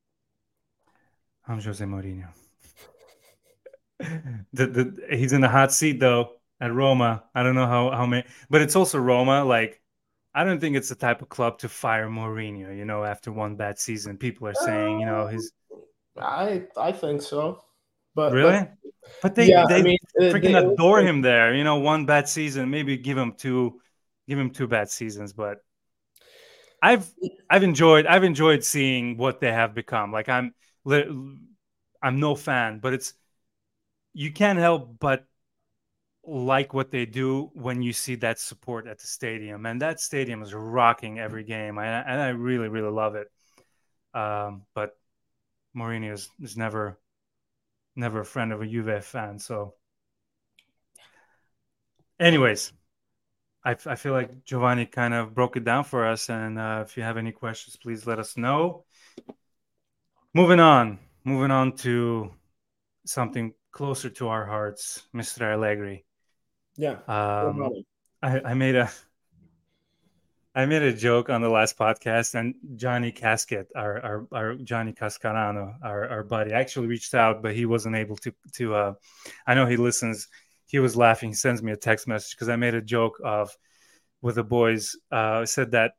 I'm Jose Mourinho. the, the, he's in the hot seat though at Roma. I don't know how how many, but it's also Roma. Like I don't think it's the type of club to fire Mourinho. You know, after one bad season, people are saying, you know, Uh, his I I think so, but but really, but they yeah, I they mean uh, freaking they adore also, him there. You know, one bad season, maybe give him two, give him two bad seasons. But I've I've enjoyed I've enjoyed seeing what they have become. Like I'm I'm no fan, but it's you can't help but like what they do when you see that support at the stadium, and that stadium is rocking every game, and I, and I really really love it. Um, but Mourinho is, is never never a friend of a Juve fan. So, anyways, I, I feel like Giovanni kind of broke it down for us, and uh, if you have any questions, please let us know. Moving on, moving on to something closer to our hearts, Mister Allegri. yeah. What about Um, it? I, I made a I made a joke on the last podcast, and Johnny Casket, our our, our Johnny Cascarano, our, our buddy, actually reached out, but he wasn't able to to. Uh, I know he listens. He was laughing. He sends me a text message because I made a joke of with the boys. Uh, said that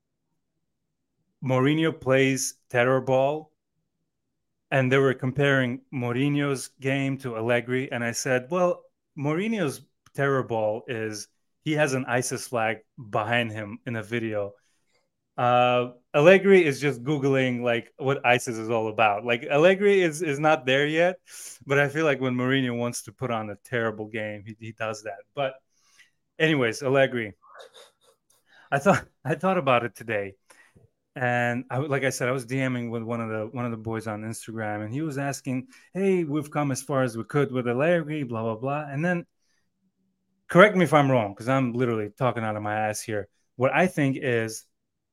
Mourinho plays terror ball, and they were comparing Mourinho's game to Allegri, and I said, well, Mourinho's terror ball is he has an ISIS flag behind him in a video. Uh, Allegri is just googling like what ISIS is all about. Like Allegri is is not there yet, but I feel like when Mourinho wants to put on a terrible game, he, he does that. But anyways, Allegri, I thought I thought about it today, and I, like I said, I was DMing with one of the one of the boys on Instagram, and he was asking, "Hey, we've come as far as we could with Allegri, blah blah blah," and then correct me if I'm wrong because I'm literally talking out of my ass here. What I think is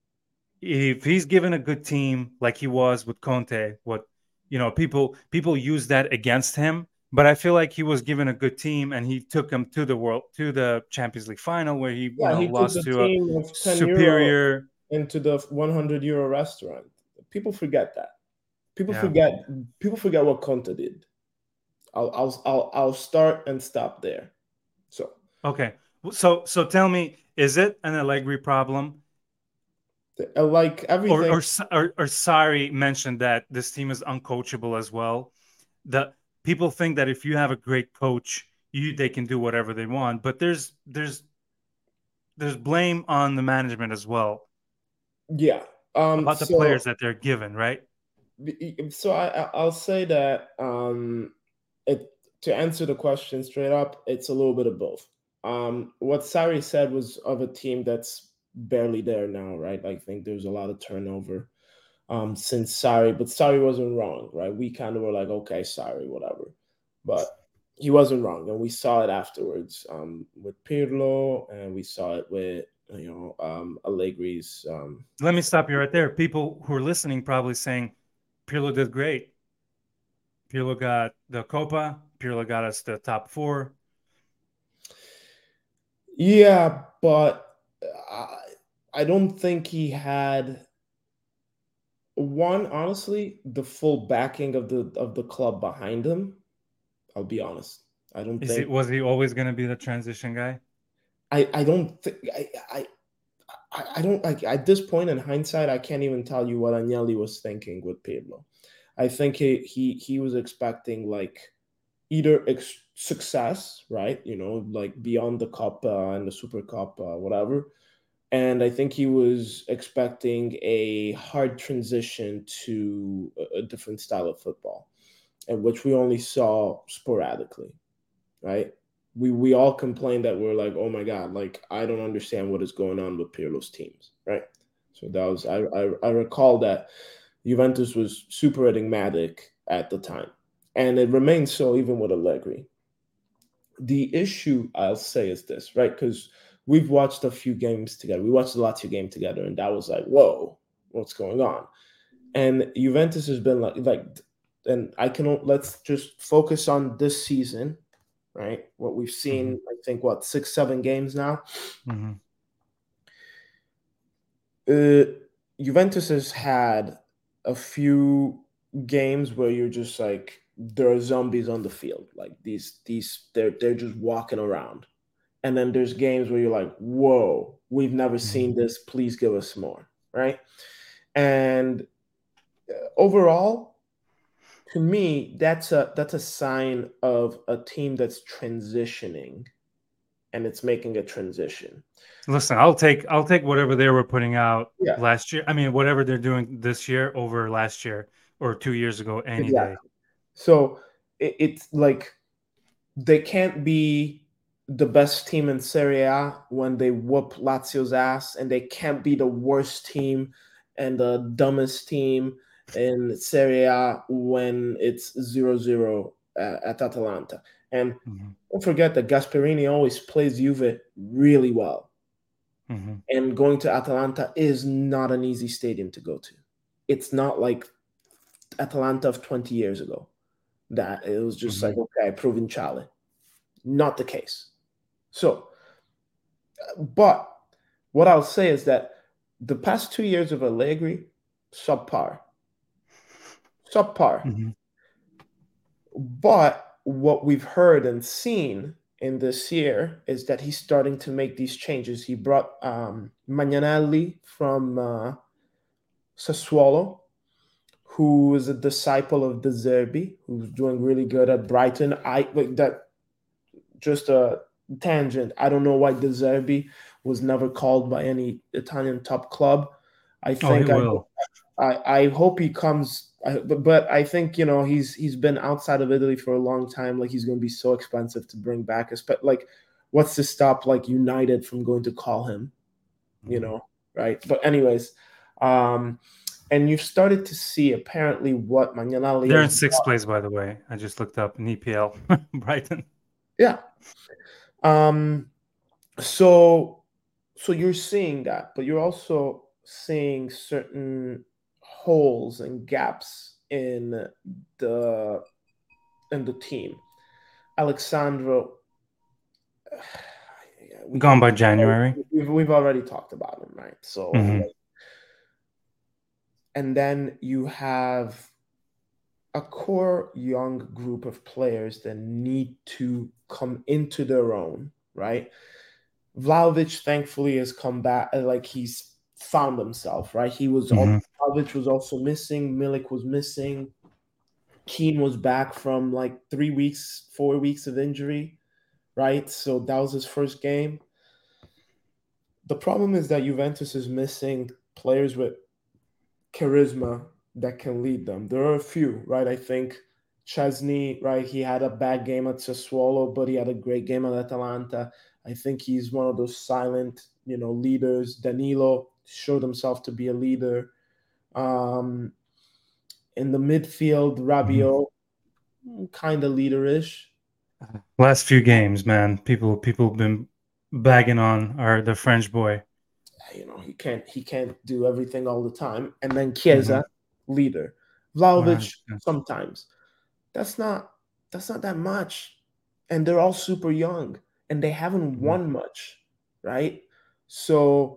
if he's given a good team like he was with Conte, what you know, people people use that against him. But I feel like he was given a good team and he took him to the world to the Champions League final where he, you Yeah, know, he took lost the to a team of ten euro superior. into the one hundred euro restaurant. People forget that. People Yeah. forget. People forget what Conte did. I'll I'll I'll, I'll start and stop there. So Okay. So so tell me, is it an Allegri problem? I like Or everything. or or, or Sari mentioned that this team is uncoachable as well. The people think that if you have a great coach, you they can do whatever they want. But there's there's there's blame on the management as well Yeah. Um. about the players So that they're given, right? so I I- I'll say that um it to answer the question straight up, it's a little bit of both. Um, what Sari said was of a team that's barely there now, right? I think there's a lot of turnover um, since Sari, but Sari wasn't wrong, right? We kind of were like, okay, Sari, whatever. But he wasn't wrong. And we saw it afterwards um, with Pirlo, and we saw it with, you know, um, Allegri's. Um, Let me stop you right there. People who are listening probably saying Pirlo did great. Pirlo got the Copa. Pirlo got us the top four. yeah, but uh, I don't think he had one, honestly, the full backing of the of the club behind him. I'll be honest. I don't Is he think was he always going to be the transition guy? I I don't think I I I I don't like at this point in hindsight, I can't even tell you what Agnelli was thinking with Pedro. I think he he he was expecting like either ex- success, right? You know, like beyond the cup uh, and the Super Cup, uh, whatever. And I think he was expecting a hard transition to a, a different style of football, and which we only saw sporadically, right? We we all complained that we're like, oh my god, like I don't understand what is going on with Pirlo's teams, right? So that was I I, I recall that Juventus was super enigmatic at the time, and it remains so even with Allegri. The issue I'll say is this, right? Because we've watched a few games together. We watched the Lazio game together, and that was like, whoa, what's going on? And Juventus has been like, like, and I can let's just focus on this season, right? What we've Mm-hmm. seen, I think, what six, seven games now. Mm-hmm. Uh, Juventus has had a few games where you're just like there are zombies on the field, like these these they're they're just walking around. And then there's games where you're like, whoa, we've never Mm-hmm. seen this. Please give us more, right? And uh, overall, to me, that's a that's a sign of a team that's transitioning and it's making a transition. Listen, I'll take I'll take whatever they were putting out Yeah, last year. I mean, whatever they're doing this year over last year or two years ago any day. exactly. So it, it's like they can't be the best team in Serie A when they whoop Lazio's ass, and they can't be the worst team and the dumbest team in Serie A when it's zero zero at, at Atalanta. And Mm-hmm. don't forget that Gasperini always plays Juve really well. Mm-hmm. And going to Atalanta is not an easy stadium to go to. It's not like Atalanta of twenty years ago that it was just Mm-hmm. like, okay, provinciale. Not the case. So, but what I'll say is that the past two years of Allegri, subpar, subpar. Mm-hmm. But what we've heard and seen in this year is that he's starting to make these changes. He brought um, Magnanelli from uh, Sassuolo, who is a disciple of De Zerbi, who's doing really good at Brighton. I like that. Just a tangent. I don't know why De Zerbi was never called by any Italian top club. I Oh, he think I will. I, I hope he comes, I, but, but I think you know he's he's been outside of Italy for a long time. Like he's going to be so expensive to bring back. Like, what's to stop like United from going to call him? You Mm-hmm. know, right? But anyways, um, and you've started to see apparently what Magnanelli They're has in sixth brought. place, by the way. I just looked up in E P L. Brighton. Yeah. Um. So so you're seeing that, but you're also seeing certain holes and gaps in the in the team. Alexandro, we, Gone we by January. we've, we've already talked about him, right? So, Mm-hmm. like, and then you have a core young group of players that need to come into their own, right? Vlahovic thankfully has come back, uh, like he's found himself, right? He was Mm-hmm. all Vlahovic was also missing, Milik was missing, Keane was back from like three weeks, four weeks of injury, right? So that was his first game. The problem is that Juventus is missing players with charisma that can lead them. There are a few, right? I think Chesney, right? He had a bad game at Sassuolo, but he had a great game at Atalanta. I think he's one of those silent, you know, leaders. Danilo showed himself to be a leader. Um, in the midfield, Mm-hmm. Rabiot, kind of leaderish. Last few games, man. People people have been bagging on our the French boy. You know, he can't he can't do everything all the time. And then Mm-hmm. Chiesa, leader. Vlahovic, one hundred percent. sometimes. That's not that's not that much. And they're all super young and they haven't Mm-hmm. won much, right? So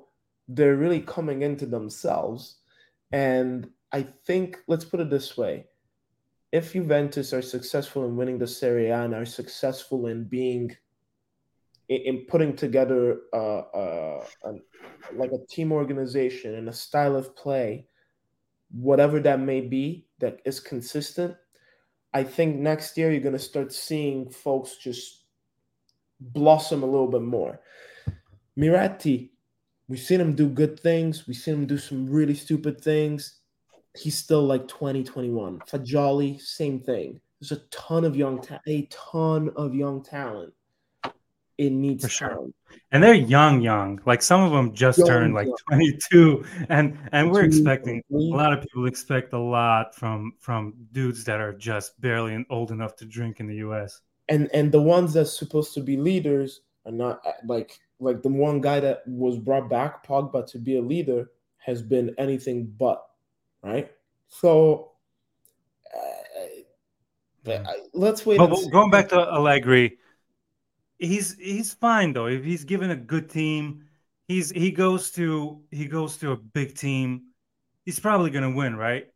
they're really coming into themselves. And I think, let's put it this way, if Juventus are successful in winning the Serie A and are successful in being in, in putting together uh, uh, an, like a team organization and a style of play, whatever that may be, that is consistent, I think next year you're going to start seeing folks just blossom a little bit more. Miratti, we've seen him do good things. We've seen him do some really stupid things. He's still like twenty, twenty-one. Fagioli, same thing. There's a ton of young, ta- a ton of young talent. It For needs sure. time. And they're young, young. Like some of them just turned Young, like young. twenty-two, and and we're Two, expecting a three. lot of people expect a lot from from dudes that are just barely old enough to drink in the U S. And and the ones that's supposed to be leaders are not, like like the one guy that was brought back, Pogba, to be a leader has been anything but, right? So uh, Mm. let's wait But, and but see. going back to Allegri, he's he's fine though. If he's given a good team, he's he goes to he goes to a big team, he's probably gonna win, right?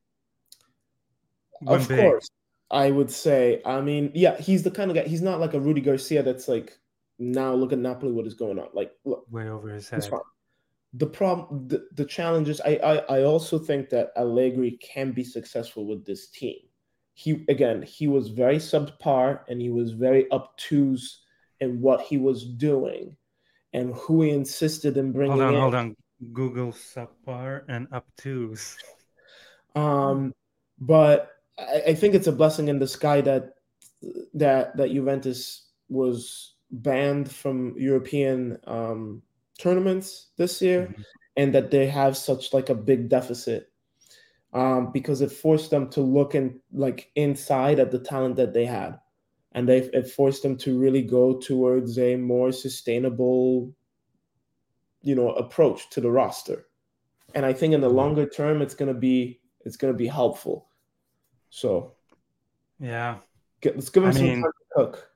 Win Of big, course, I would say. I mean, yeah, he's the kind of guy. He's not like a Rudy Garcia that's like, now look at Napoli, what is going on? Like, look, way over his it's head. fine. The problem, the, the challenge is, I, I I also think that Allegri can be successful with this team. He again, he was very subpar and he was very obtuse in what he was doing and who he insisted in Hold bringing on, in. hold on. Google subpar and obtuse. Um, but I, I think it's a blessing in the sky that that that Juventus was banned from European um, tournaments this year, Mhm. and that they have such like a big deficit, um, because it forced them to look in like inside at the talent that they had, and they it forced them to really go towards a more sustainable, you know, approach to the roster. And I think in the Mhm. longer term, it's gonna be it's gonna be helpful. So Yeah, get, let's give I them some mean, time to cook.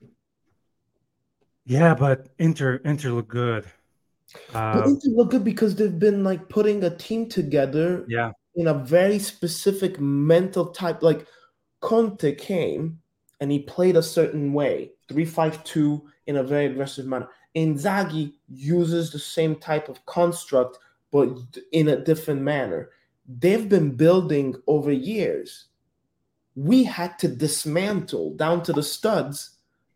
yeah, but Inter Inter look good. But Uh, Inter look good because they've been like putting a team together yeah, in a very specific mental type. Like Conte came and he played a certain way, three five two in a very aggressive manner. Inzaghi uses the same type of construct, but in a different manner. They've been building over years. We had to dismantle down to the studs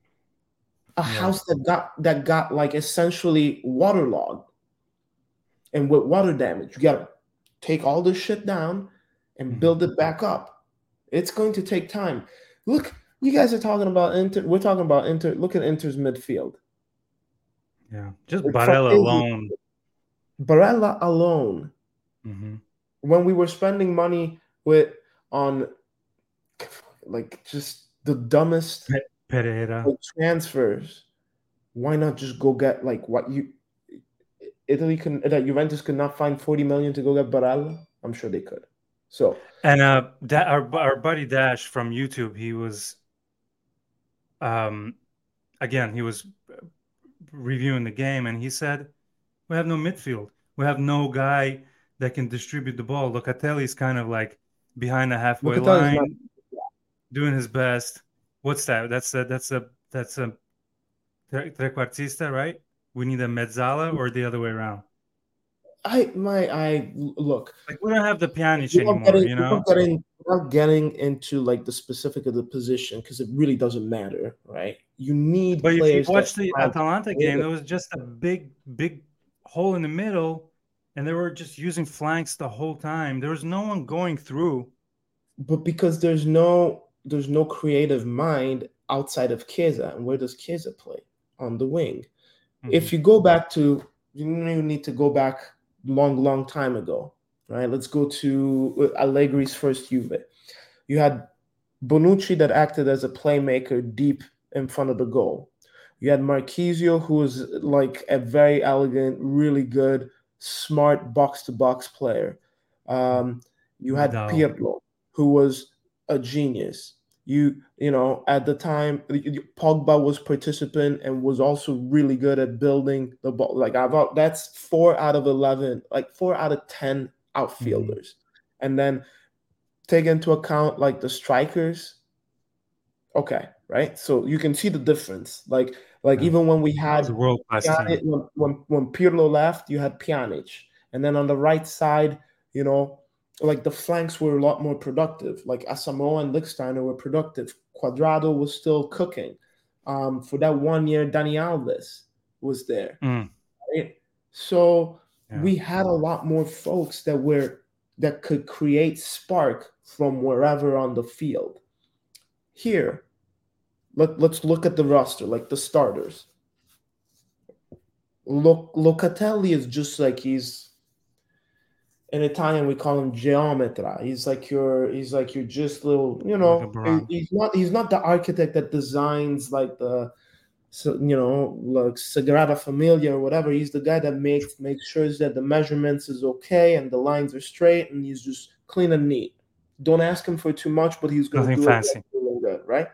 a yeah. house that got that got like essentially waterlogged. And with water damage, you gotta take all this shit down and Mhm. build it back up. It's going to take time. Look, you guys are talking about Inter. We're talking about Inter. Look at Inter's midfield. Yeah. Just Like Barella Frattesi, alone. Barella alone. Hmm. When we were spending money with on like just the dumbest Pereira. like, transfers, why not just go get like what you Italy can that Juventus could not find forty million to go get Barella? I'm sure they could. So And uh da our our buddy Dash from YouTube, he was um again, he was reviewing the game and he said, we have no midfield. We have no guy that can distribute the ball. Locatelli's kind of like behind the halfway Locatelli is not. line, doing his best. What's that? That's a that's a that's a tre- trequartista, right? We need a mezzala or the other way around. I my I look. Like we don't have the Pjanic Without anymore, getting you know? without getting without getting into like the specific of the position because it really doesn't matter, right? You need But if you players that watch the have Atalanta game, creative, there was just a big, big hole in the middle, and they were just using flanks the whole time. There was no one going through. but because there's no there's no creative mind outside of Chiesa, and where does Chiesa play? On the wing. Hmm. If you go back to, you don't even need to go back long, long time ago, right? Let's go to Allegri's first Juve. You had Bonucci that acted as a playmaker deep in front of the goal. You had Marquisio, who was like a very elegant, really good, smart box to box player. Um, you had Vidal. Pirlo, who was a genius. You you know at the time Pogba was participant and was also really good at building the ball. Like I've that's four out of eleven, like four out of ten Mhm. outfielders, and then take into account like the strikers. Okay, right. So you can see the difference. Like like Yeah. even when we That was had a world class Pjanic, team. when when when Pirlo left, you had Pjanic, and then on the right side, you know, like the flanks were a lot more productive. Like Asamoah and Lichtsteiner were productive. Quadrado was still cooking. Um, for that one year, Dani Alves was there. Mm, Right? So yeah. we had a lot more folks that were that could create spark from wherever on the field. Here, let, let's look at the roster, like the starters. Look, Locatelli is just like he's in Italian we call him geometra. He's like your he's like your just little, you Like a know, he- Baran. he's not he's not the architect that designs like the so you know like Sagrada Familia or whatever. He's the guy that makes makes sure that the measurements is okay and the lines are straight and he's just clean and neat. Don't ask him for too much, but he's gonna Nothing do it fancy. really good, right?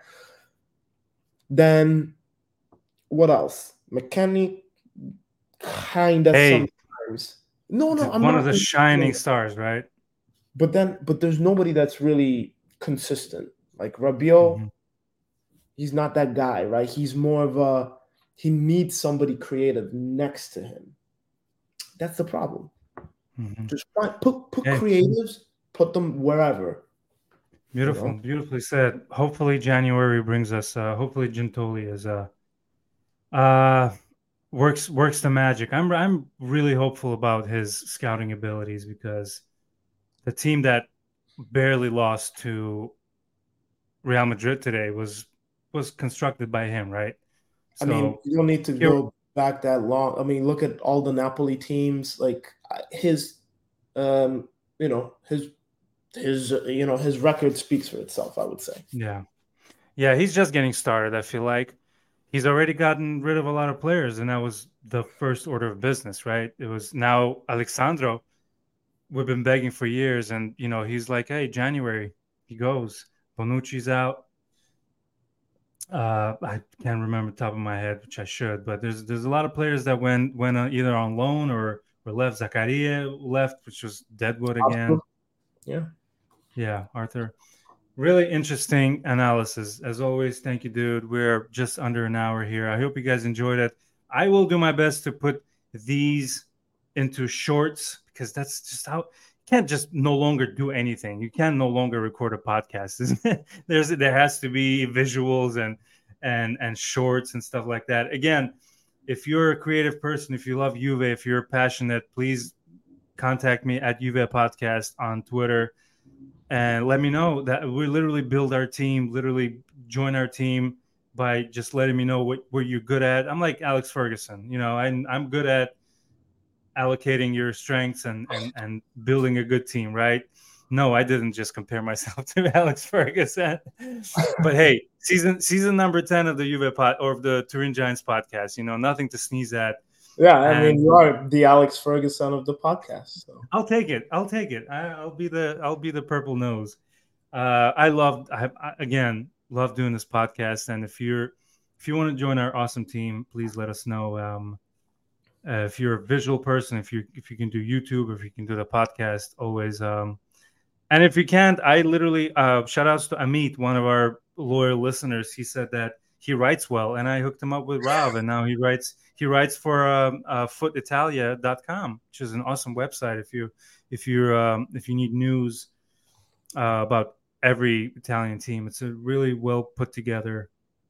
Then what else? McKenny kind of Hey, sometimes. No, no, th- I'm one of not. the shining stars, right? But then, but there's nobody that's really consistent. Like Rabiot, Hmm. he's not that guy, right? He's more of a he needs somebody creative next to him. That's the problem. Hmm. Just find, put put Hey, creatives, put them wherever. You beautiful, know. beautifully said. Hopefully January brings us. Uh, hopefully Gintoli is uh uh works works the magic. I'm I'm really hopeful about his scouting abilities because the team that barely lost to Real Madrid today was was constructed by him, right? I mean, So you don't need to here, go back that long. I mean, look at all the Napoli teams. Like uh, his, um, you know, his his uh, you know his record speaks for itself. I would say. yeah, yeah, he's just getting started. I feel like he's already gotten rid of a lot of players, and that was the first order of business, right? It was now Alexandro. We've been begging for years, and you know, he's like, "Hey, January, he goes. Bonucci's out. Uh, I can't remember the top of my head, which I should, but there's there's a lot of players that went went on, either on loan or or left. Zakaria left, which was Deadwood again. Yeah. Yeah, Arthur. Really interesting analysis. As always, thank you, dude. We're just under an hour here. I hope you guys enjoyed it. I will do my best to put these into shorts because that's just how you can't just no longer do anything. You can no longer record a podcast. Isn't it? There's there has to be visuals and and and shorts and stuff like that. Again, if you're a creative person, if you love Juve, if you're passionate, please contact me at Juve Podcast on Twitter and let me know that we literally build our team, literally join our team by just letting me know what, what you're good at. I'm like Alex Ferguson, you know, I'm, I'm good at allocating your strengths and, and, and building a good team, right? No, I didn't just compare myself to Alex Ferguson. But hey, season season number ten of the Juve pod or of the Turin Giants podcast, you know, nothing to sneeze at. Yeah, I mean, And you are the Alex Ferguson of the podcast. So I'll take it. I'll take it. I, I'll be the I'll be the purple nose. Uh, I love I, I, again love doing this podcast, and if you're if you want to join our awesome team, please let us know. Um, uh, if you're a visual person, if you if you can do YouTube, or if you can do the podcast, always. Um, and if you can't, I literally uh, shout outs to Amit, one of our loyal listeners. He said that he writes well, and I hooked him up with Rav, and now he writes he writes for um, uh, foot italia dot com, which is an awesome website. If you if you um, if you need news uh, about every Italian team. It's a really well put together,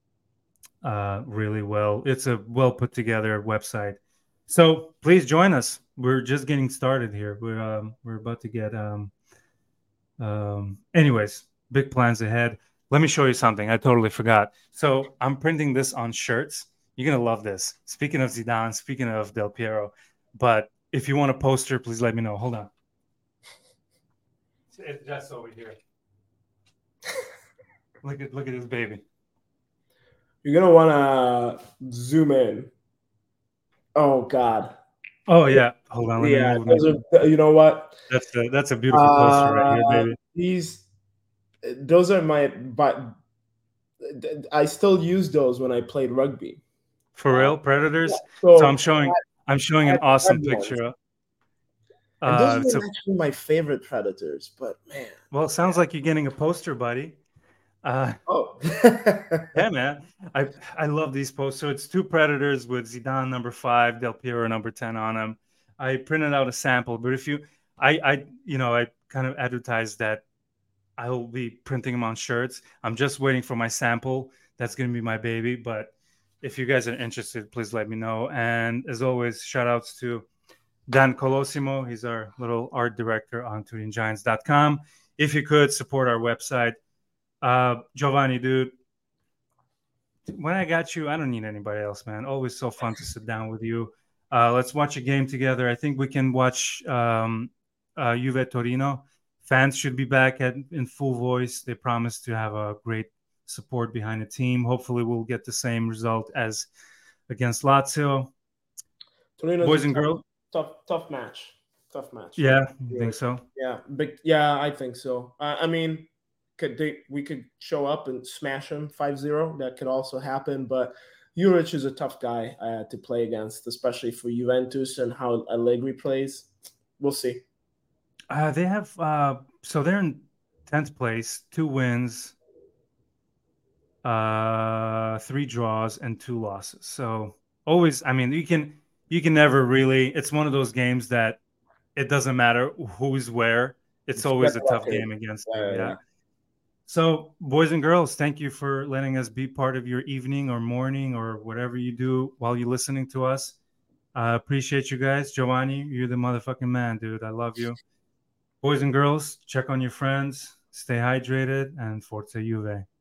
uh, really well. It's a well put together website. So please join us. We're just getting started here. We're um, we're about to get um, um, anyways, big plans ahead. Let me show you something. I totally forgot. So I'm printing this on shirts. You're gonna love this. Speaking of Zidane, speaking of Del Piero, but if you want a poster, please let me know. Hold on. It's just over here. Look at look at this baby. you're gonna want to zoom in. Oh God. Oh yeah. Hold on. Let me Yeah, move my. those are. You know what? That's a that's a beautiful poster right Uh, here, baby. these those are my but I still use those when I played rugby. For Uh, real, yeah, Predators. So I'm so showing I'm I showing had an awesome red ones, picture. and those Uh, it's a weren't actually my favorite Predators, but man. well, it sounds like you're getting a poster, buddy. Uh, Oh. yeah, man. I I love these posters. So it's two Predators with Zidane number five, Del Piero number ten on them. I printed out a sample, but if you, I I you know I kind of advertised that I will be printing them on shirts. I'm just waiting for my sample. That's going to be my baby. But if you guys are interested, please let me know. And as always, shout outs to Dan Colosimo. He's our little art director on turin giants dot com. If you could support our website, uh, Giovanni, dude, when I got you, I don't need anybody else, man. Always so fun to sit down with you. Uh, let's watch a game together. I think we can watch um, uh, Juve Torino. Fans should be back at, in full voice. They promise to have a great support behind the team. Hopefully, we'll get the same result as against Lazio. Torino's a Boys and tough, girls, tough, tough match. Tough match for yeah, you think Europe. so? Yeah, but yeah, I think so. Uh, I mean, could they, we could show up and smash them five zero. That could also happen, but Juric is a tough guy uh, to play against, especially for Juventus and how Allegri plays. We'll see. Uh, they have uh, so they're in tenth place, two wins, uh, three draws, and two losses. So always, I mean, you can you can never really. It's one of those games that it doesn't matter who's where. It's It's better always a tough record. game against Yeah, you. yeah, Yeah. yeah. So, boys and girls, thank you for letting us be part of your evening or morning or whatever you do while you're listening to us. I uh, appreciate you guys. Giovanni, you're the motherfucking man, dude. I love you. Boys and girls, check on your friends, stay hydrated, and Forza Juve.